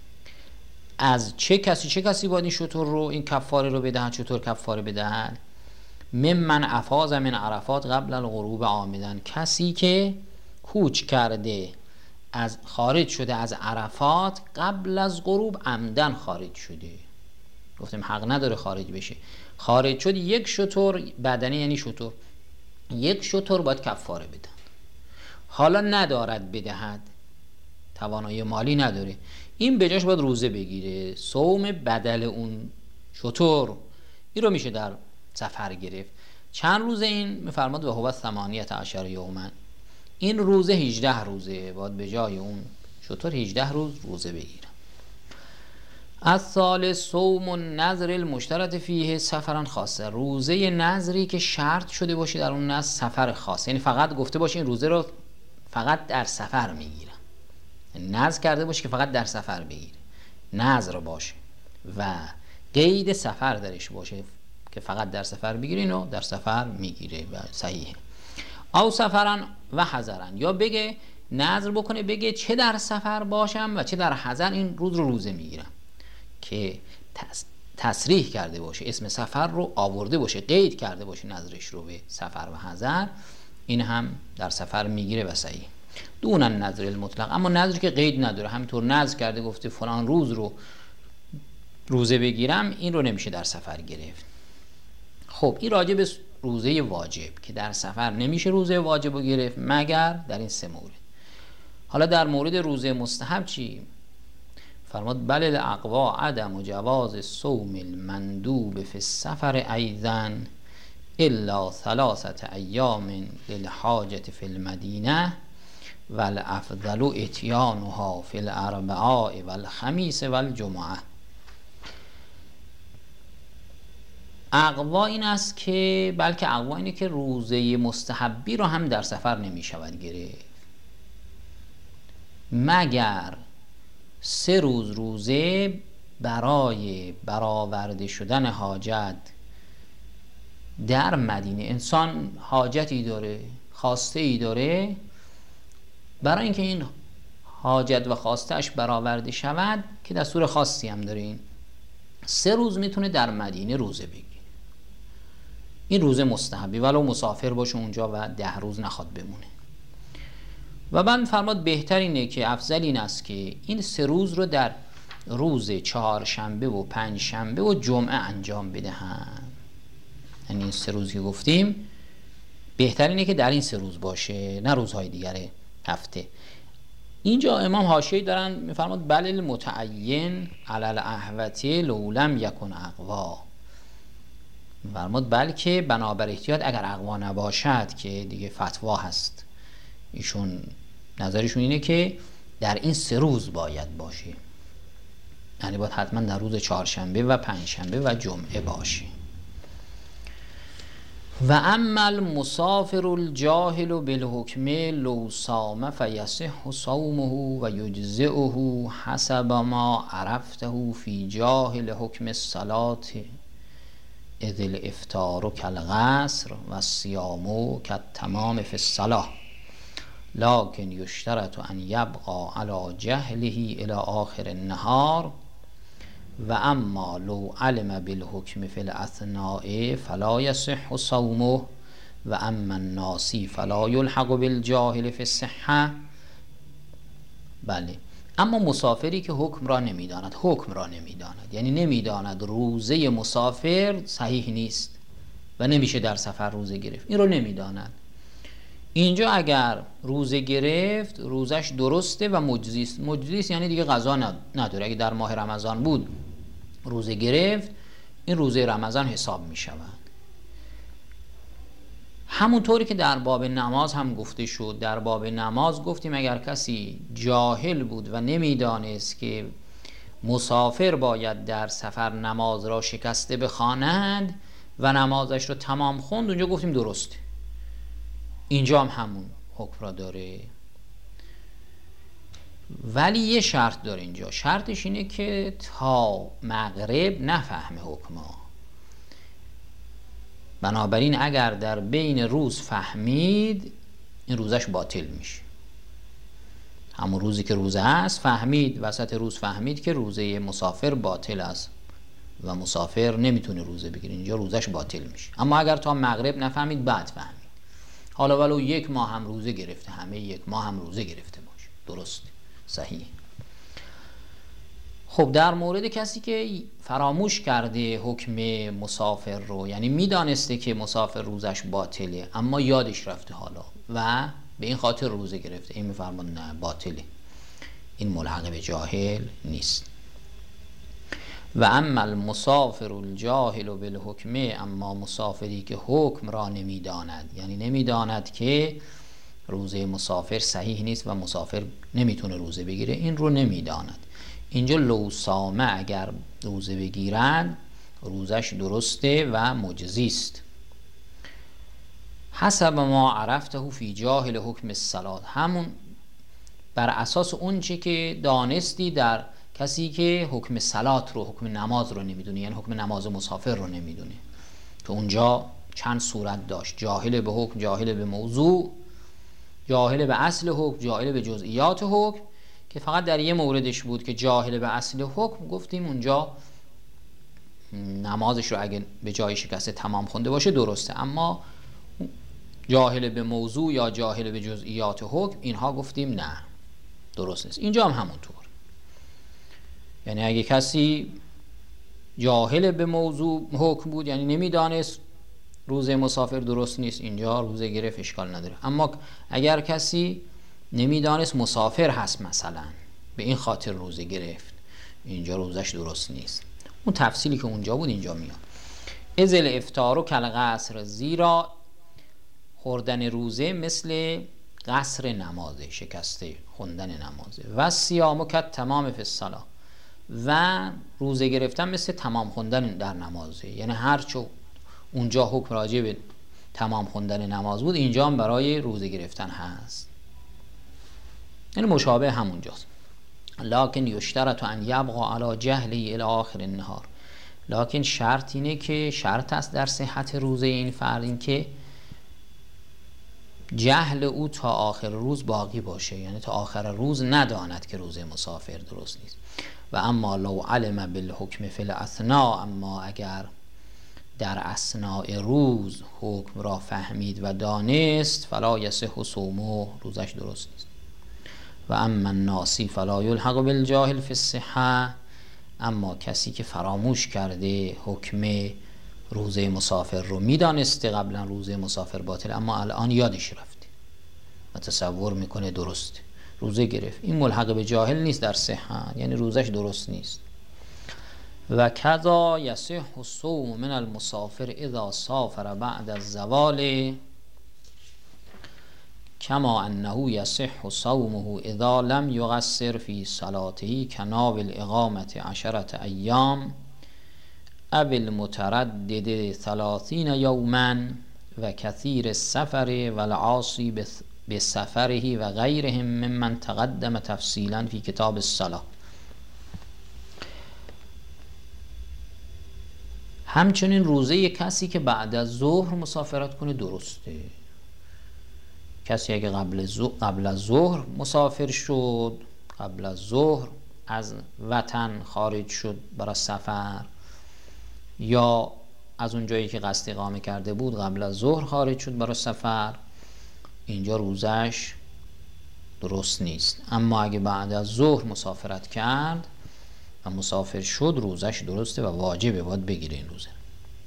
از چه کسی چه کسی باید این شتر رو این کفاره رو بدهد؟ چطور کفاره بدهد؟ ممن افاض من عرفات قبل الغروب عامدن، کسی که کوچ کرده از خارج شده از عرفات قبل از غروب عمدن خارج شده. گفتیم حق نداره خارج بشه، خارج شد یک شتر بدنه، یعنی شتر یک شتر باید کفاره بدن. حالا ندارد بدهد، توانایی مالی نداره، این بجاش باید روزه بگیره، صوم بدل اون شتر. این رو میشه در سفر گرفت. چند روزه این؟ میفرماد و هو ثمانیة عشر یوما، این روزه هجده روزه، باید به جای اون شتر هجده روز روزه بگیره. از سال صوم النذر المشترط فیه سفرا خاصه، روزه نذری که شرط شده باشه در اون نذر سفر خاص، یعنی فقط گفته باشه این روزه رو فقط در سفر میگیرم، نذر کرده باشه که فقط در سفر بگیره، نذر باشه و قید سفر درش باشه که فقط در سفر بگیره، اینو در سفر میگیره و صحیحه. او سفرن و حضرن، یا بگه نذر بکنه بگه چه در سفر باشم و چه در حضر این روز رو روزه میگیرم، که تصریح کرده باشه، اسم سفر رو آورده باشه، قید کرده باشه نذرش رو به سفر و حضر، این هم در سفر میگیره و صحیح. دون النذر المطلق، اما نذری که قید نداره، همینطور نذر کرده گفته فلان روز رو روزه بگیرم، این رو نمیشه در سفر گرفت. خب این راجع به روزه واجب که در سفر نمیشه روزه واجب رو گرفت مگر در این سه مورد. حالا در مورد روزه مستحب چی؟ فرماد بل الاقوا عدم و جواز صوم المندوب فی السفر ایضا الا ثلاثه ایام للحاجة فی المدینه والافضل اتیانها فی الاربعاء والخمیس والجمعه. اقوا این است که بلکه اقوا اینه که روزه مستحبی رو هم در سفر نمی شود گرفت مگر سه روز روزه برای برآورده شدن حاجت در مدینه. انسان حاجتی داره، خواسته ای داره، برای اینکه این حاجت و خواستهش برآورده شود که دستور خاصی هم داره، این سه روز میتونه در مدینه روزه بگیره. این روزه مستحبی ولو مسافر باشه اونجا و ده روز نخواد بمونه. و من فرماد بهتر اینه که افضل این است که این سه روز رو در روز چهارشنبه و پنج شنبه و جمعه انجام بدهن. یعنی این سه روز که گفتیم بهتر اینه که در این سه روز باشه، نه روزهای دیگر هفته. اینجا امام حاشیه‌ای دارن میفرماد بل المتعین علی الاحوطی لو لم یکن اقوا، میفرماد بلکه بنابر احتیاط اگر اقوا نباشد، که دیگه فتوا هست، ایشون نظرشون اینه که در این سه روز باید باشه، یعنی باید حتما در روز چهارشنبه و پنجشنبه و جمعه باشه. و اما المسافر الجاهل بالحکم لو صام فیصح صومه و یجزئه حسب ما عرفته فی جاهل حکم الصلاة اذ الافطار کالقصر و الصیام کالتمام فی الصلاة لكن یشترط ان یبقى على جهله الى آخر النهار و اما لو علم بالحکم فی الاثناء فلا یصح صومه و اما الناسی فلا یلحق بالجاهل فی الصحة. بله، اما مسافری که حکم را نمیداند، حکم را نمیداند یعنی نمیداند روزه مسافر صحیح نیست و نمیشه در سفر روزه گرفت، این رو نمیداند. اینجا اگر روزه گرفت روزش درسته و مجزیست. مجزیست یعنی دیگه قضا نداره. اگه در ماه رمضان بود روزه گرفت، این روزه رمضان حساب می شود. همونطوری که در باب نماز هم گفته شد، در باب نماز گفتیم اگر کسی جاهل بود و نمیدانست که مسافر باید در سفر نماز را شکسته بخواند و نمازش رو تمام خوند، اونجا گفتیم درسته. اینجا هم همون حکم را داره، ولی یه شرط داره اینجا. شرطش اینه که تا مغرب نفهمه حکما. بنابراین اگر در بین روز فهمید این روزش باطل میشه. همون روزی که روزه هست فهمید، وسط روز فهمید که روزه مسافر باطل است و مسافر نمیتونه روزه بگیره، اینجا روزش باطل میشه. اما اگر تا مغرب نفهمید بعد فهمید، حالا ولو یک ماه هم روزه گرفته، همه یک ماه هم روزه گرفته باشه، درست، صحیح. خب در مورد کسی که فراموش کرده حکم مسافر رو، یعنی میدانسته که مسافر روزش باطله اما یادش رفته حالا و به این خاطر روزه گرفته، این میفرماد نه باطله، این ملحق به جاهل نیست. و اما المسافر الجاهل بالحکم، اما مسافری که حکم را نمیداند، یعنی نمیداند که روزه مسافر صحیح نیست و مسافر نمیتونه روزه بگیره، این رو نمیداند، اینجا لو صامه، اگر روزه بگیرد روزش درسته و مجزی است. حسب ما عرفته فی جاهل حکم الصلاة، همون بر اساس اون چی که دانستی در کسی که حکم صلات رو، حکم نماز رو نمیدونه، یعنی حکم نماز مسافر رو نمیدونه، که اونجا چند صورت داشت، جاهل به حکم، جاهل به موضوع، جاهل به اصل حکم، جاهل به جزئیات حکم، که فقط در یه موردش بود که جاهل به اصل حکم گفتیم اونجا نمازش رو اگه به جای شکسته تمام خونده باشه درسته، اما جاهل به موضوع یا جاهل به جزئیات حکم اینها گفتیم نه درست نیست. اینجا هم همونطور، یعنی اگه کسی جاهل به موضوع حکم بود، یعنی نمیدانست روزه مسافر درست نیست، اینجا روزه گرفت اشکال نداره. اما اگر کسی نمیدانست مسافر هست مثلا، به این خاطر روزه گرفت، اینجا روزش درست نیست. اون تفصیلی که اونجا بود اینجا میاد. ازل افطار و کل قصر، زیرا خوردن روزه مثل قصر نمازه، شکسته خوندن نمازه. و صیام و کت تمام فی الصلاة، و روزه گرفتن مثل تمام خوندن در نمازه، یعنی هرچو اونجا حکم راجع به تمام خوندن نماز بود اینجا هم برای روزه گرفتن هست، یعنی مشابه همونجاست. لکن یشترط ان یبقى علی جهلی الی آخر النهار، لکن شرط اینه که شرط است در صحت روزه این فرد این که جهل او تا آخر روز باقی باشه، یعنی تا آخر روز نداند که روزه مسافر درست نیست. و اما لو علم بالحکم فی الاثناء، اما اگر در اثناء روز حکم را فهمید و دانست، فلا یصح صومه، روزش درست نیست. و اما الناسی فلا یلحق بالجاهل فی الصحة، اما کسی که فراموش کرده حکم روزه مسافر رو میدانسته قبلا روزه مسافر باطل اما الان یادش رفته و تصور میکنه درسته روزه گرفت، این ملحق به جاهل نیست در صحت، یعنی روزش درست نیست. و کذا یصح الصوم من المسافر اذا سافر بعد الزوال، کما انه یصح صومه اذا لم یقصر فی صلاته کناب الاقامت عشرة ایام او المتردد ثلاثین یوما و کثیر السفر و العاصی بسفره و غیرهم ممن تقدم تفصیلا فی کتاب الصلاة. همچنین روزه کسی که بعد از ظهر مسافرت کنه درسته. کسی اگه قبل ظهر قبل از ظهر مسافر شد، قبل از ظهر از وطن خارج شد برای سفر، یا از اون جایی که قصد اقامه کرده بود قبل از ظهر خارج شد برای سفر، اینجا روزش درست نیست. اما اگه بعد از ظهر مسافرت کرد و مسافر شد روزش درسته و واجبه، باید بگیره این روزه.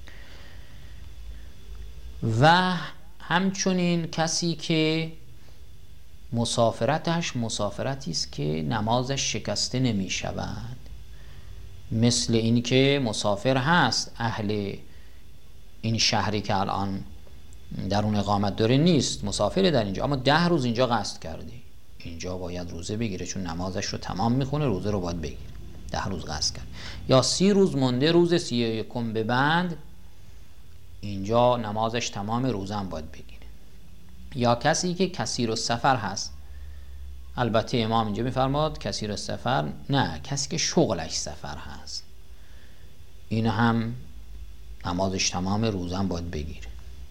و همچنین کسی که مسافرتش مسافرتی است که نمازش شکسته نمی شود، مثل این که مسافر هست، اهل این شهری که الان در اون اقامت داره نیست، مسافر در اینجا، اما ده روز اینجا قصد کرده، اینجا باید روزه بگیره چون نمازش رو تمام میخونه، روزه رو باید بگیره، ده روز قصد کرد. یا سی روز مونده روز سی یکم ببند، اینجا نمازش تمام، روزه هم باید بگیره. یا کسی که کثیر السفر هست، البته امام اینجا میفرماد کثیر السفر نه، کسی که شغلش سفر هست، این هم نمازش تمام، روزه هم باید بگیره.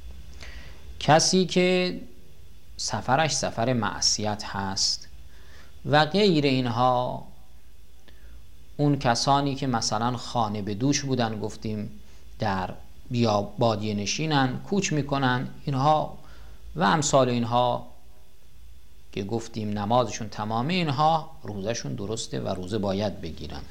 کسی که سفرش سفر معصیت هست و غیر اینها اون کسانی که مثلا خانه به دوش بودن، گفتیم در بیا بادیه نشینن، کوچ میکنن، اینها و امثال اینها که گفتیم نمازشون تمامه، اینها روزشون درسته و روزه باید بگیرن.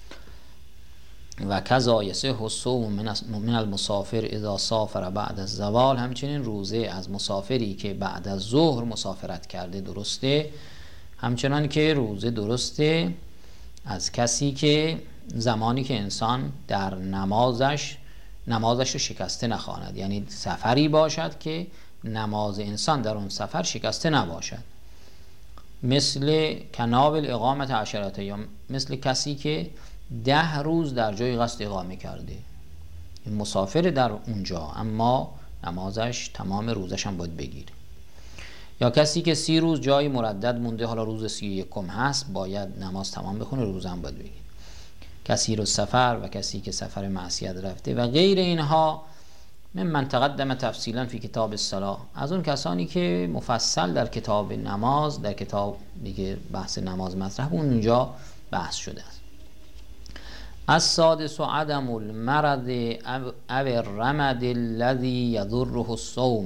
و کذا یصح الصوم من المسافر اذا سافر بعد الزوال، همچنین روزه از مسافری که بعد از ظهر مسافرت کرده درسته، همچنان که روزه درسته از کسی که زمانی که انسان در نمازش نمازش رو شکسته نخواند، یعنی سفری باشد که نماز انسان در اون سفر شکسته نباشد، مثل کنابل اقامت عشرت ایام، مثل کسی که ده روز در جای قصد اقامه کرده، این مسافر در اونجا اما نمازش تمام روزش هم باید بگیره. یا کسی که سی روز جای مردد مونده، حالا روز سی یکم هست، باید نماز تمام بخونه، روز هم باید بگیره. کسی رو سفر و کسی که سفر معصیت رفته و غیر اینها ممن تقدم تفصیلا فی کتاب الصلاة، از اون کسانی که مفصل در کتاب نماز، در کتاب دیگه بحث نماز مطرح اونجا بحث شده است. السادس عدم المرض او الرمد الذي يضره الصوم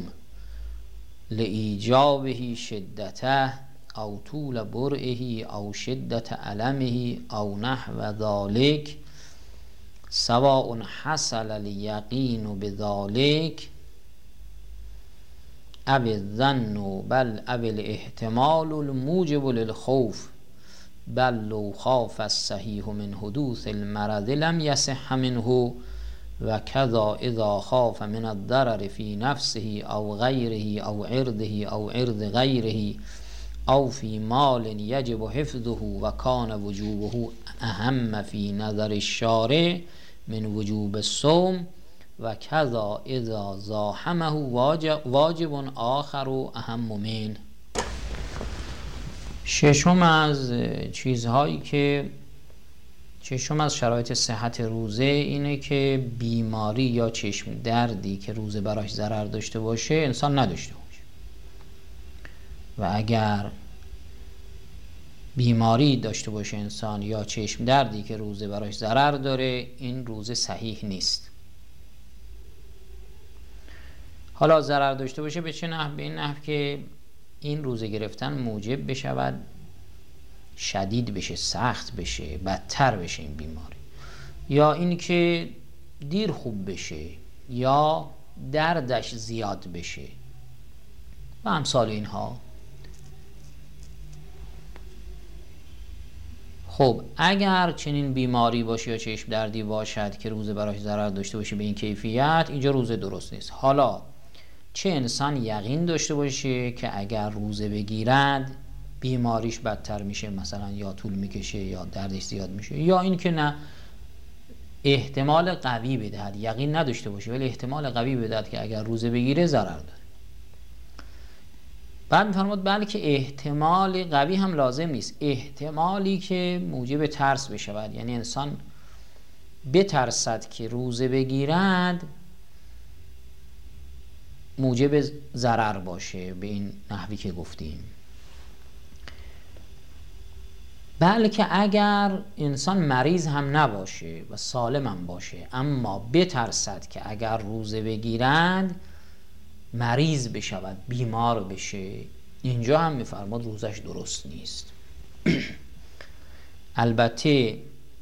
لإيجابه شدته او طول برئه او شدت علمه او نحو ذلك سواء حصل اليقين بذلك او الظن بل او الاحتمال الموجب للخوف بل لو خاف الصحيح من حدوث المرض لم يصح منه و کذا اذا خاف من الضرر في نفسه او غیره او عرضه او عرض غیره او فی مال یجب حفظه و کان وجوبه اهم فی نظر الشارع من وجوب الصوم و کذا اذا زاحمه واجب, واجب آخر و اهم من. ششم از چیزهایی که ششم از شرایط صحت روزه اینه که بیماری یا چشم دردی که روزه براش ضرر داشته باشه انسان نداشته باشه، و اگر بیماری داشته باشه انسان یا چشم دردی که روزه براش ضرر داره، این روزه صحیح نیست. حالا ضرر داشته باشه به چه نحو؟ به این نحو که این روزه گرفتن موجب بشود شدید بشه، سخت بشه، بدتر بشه این بیماری، یا این که دیر خوب بشه، یا دردش زیاد بشه و امثال اینها. خب اگر چنین بیماری باشه یا چشم دردی باشد که روزه براش ضرر داشته باشه به این کیفیت، اینجا روزه درست نیست. حالا چه انسان یقین داشته باشه که اگر روزه بگیرد بیماریش بدتر میشه، مثلا یا طول میکشه یا دردش زیاد میشه، یا این که نه احتمال قوی بدهد، یقین نداشته باشه ولی احتمال قوی بدهد که اگر روزه بگیره ضرر داره. بعد میفرماد بلکه احتمال قوی هم لازم نیست، احتمالی که موجب ترس بشود، یعنی انسان بترسد که روزه بگیرد موجب ضرر باشه به این نحوی که گفتیم. بلکه اگر انسان مریض هم نباشه و سالم هم باشه اما بترسد که اگر روزه بگیرد مریض بشود، بیمار بشه، اینجا هم میفرماد روزش درست نیست. البته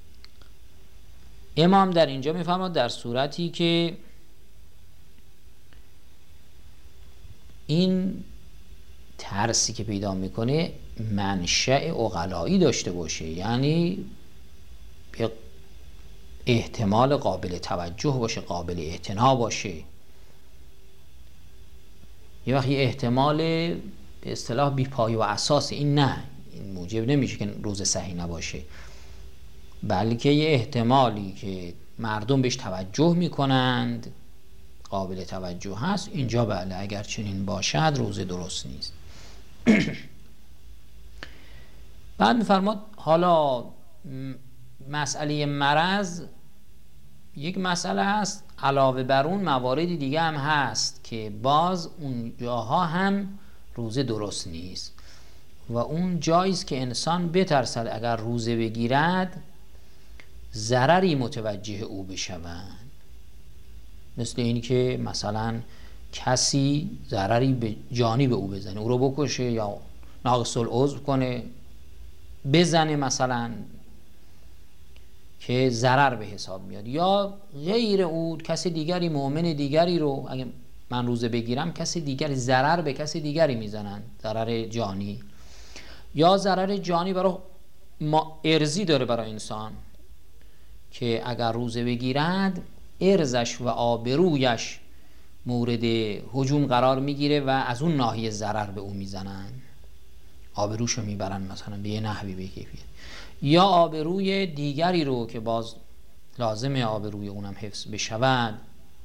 امام در اینجا میفرماد در صورتی که این ترسی که پیدا میکنه منشأ عقلایی داشته باشه، یعنی احتمال قابل توجه باشه، قابل اعتنا باشه. یه وقتی احتمال به اصطلاح بی پایه و اساس، این نه، این موجب نمیشه که روز صحیح نباشه، بلکه یه احتمالی که مردم بهش توجه میکنند، قابل توجه هست، اینجا بله اگر چنین باشد روزه درست نیست. بعد میفرماد حالا مسئله مرض یک مسئله هست، علاوه بر اون مواردی دیگه هم هست که باز اون جاها هم روزه درست نیست. و اون جاییست که انسان بترسد اگر روزه بگیرد ضرری متوجه او بشوند، مثل این که مثلا کسی ضرری به جانی به او بزنه، او رو بکشه یا ناقص العضو کنه، بزنه مثلا که ضرر به حساب میاد، یا غیر او کسی دیگری مؤمن دیگری رو اگه من روزه بگیرم کسی دیگری ضرر به کسی دیگری میزنن، ضرر جانی، یا ضرر جانی برای ما ارزی داره برای انسان که اگر روزه بگیرد ارزش و آبرویش مورد هجوم قرار میگیره و از اون ناحیه ضرر به او میزنن، آبروشو میبرن مثلا به یه نحوی به کیفیت، یا آبروی دیگری رو که باز لازمه آبروی اونم حفظ بشود،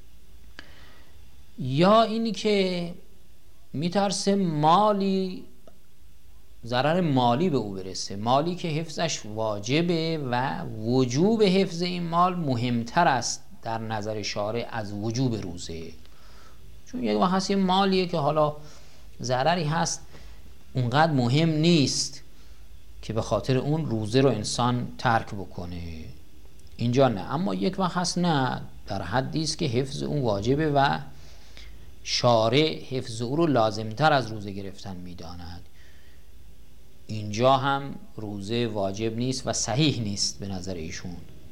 یا اینی که میترسه مالی ضرر مالی به او برسه، مالی که حفظش واجبه و وجوب حفظ این مال مهمتر است در نظر شارع از وجوب روزه، چون یک وقت هست یه مالیه که حالا ضرری هست اونقدر مهم نیست که به خاطر اون روزه رو انسان ترک بکنه، اینجا نه. اما یک وقت هست نه، در حدی است که حفظ اون واجبه و شارع حفظ او رو لازمتر از روزه گرفتن میداند، اینجا هم روزه واجب نیست و صحیح نیست به نظر ایشون.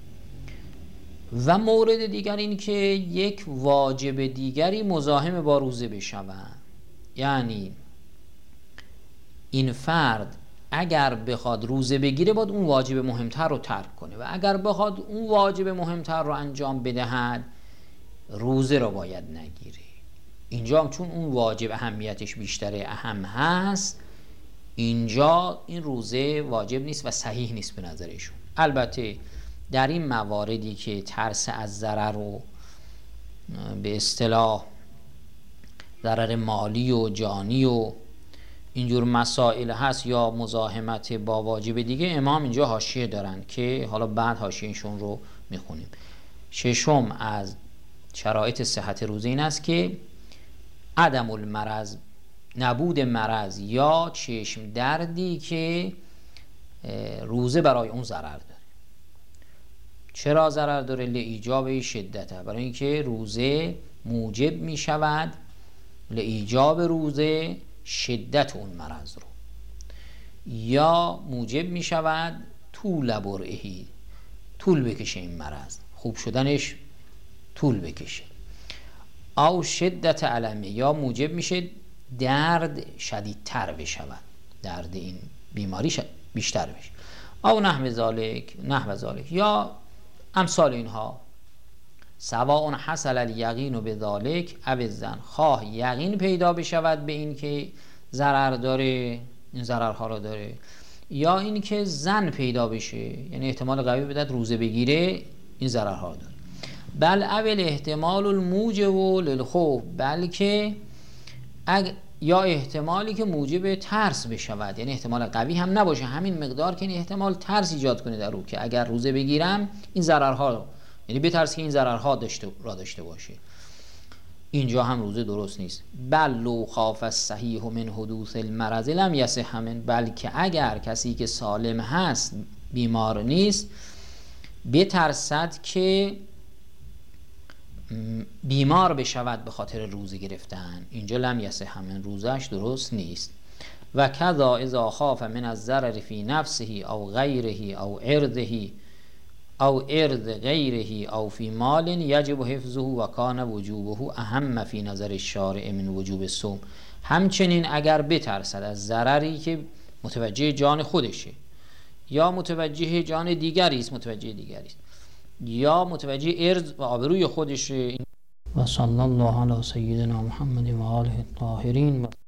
و مورد دیگر این که یک واجب دیگری مزاحم با روزه بشود، یعنی این فرد اگر بخواد روزه بگیره باید اون واجب مهمتر رو ترک کنه، و اگر بخواد اون واجب مهمتر رو انجام بدهد روزه رو باید نگیره. اینجا هم چون اون واجب اهمیتش بیشتره اهم هست، اینجا این روزه واجب نیست و صحیح نیست به نظرشون. البته در این مواردی که ترس از ضرر و به اصطلاح ضرر مالی و جانی و اینجور مسائل هست یا مزاحمت با واجب دیگه، امام اینجا حاشیه دارن که حالا بعد حاشیه‌شون رو میخونیم. ششم از شرایط صحت روزه این است که عدم المرض، نبود مرض یا چشم دردی که روزه برای اون ضرر داره. چرا ضرر داره؟ لایجاب شدته، برای اینکه روزه موجب می شود لایجاب روزه شدت اون مرض رو، یا موجب می شود طول برئهی، طول بکشه این مرض، خوب شدنش طول بکشه، او شدت علمه، یا موجب میشه درد شدیدتر بشود، درد این بیماری بیشتر بشه، او نحو ذالک نحو ذالک یا امثال اینها. سواء حصل الیقین بذالک او الظن، خواه یقین پیدا بشود به این که ضرر داره، این ضررها رو داره، یا این که ظن پیدا بشه، یعنی احتمال قوی بدد روزه بگیره این ضررها رو داره. بل اول احتمال الموجب للخوف، بلکه اگ... یا احتمالی که موجب ترس بشود، یعنی احتمال قوی هم نباشه، همین مقدار که این احتمال ترس ایجاد کنه در او که اگر روزه بگیرم این ضررها رو، یعنی بترس که این ضررها داشته را داشته باشه، اینجا هم روزه درست نیست. بل لو خاف الصحیح من حدوث المرض لم یصح من، بلکه اگر کسی که سالم هست بیمار نیست بترسد که بیمار بشود به خاطر روزه گرفتن، اینجا لم یصح من، روزش درست نیست. و کذا اذا خاف من الضرر فی نفسه او غیره او عرضه او عرض غیره او فی مال یجب حفظه و کان وجوبه اهم فی نظر الشارع من وجوب الصوم. همچنین اگر بترسد از ضرری که متوجه جان خودشه یا متوجه جان دیگری است، متوجه دیگری است یا متوجه ارز و آبروی خودشه. و صلی الله علی سیدنا محمد و آله الطاهرین.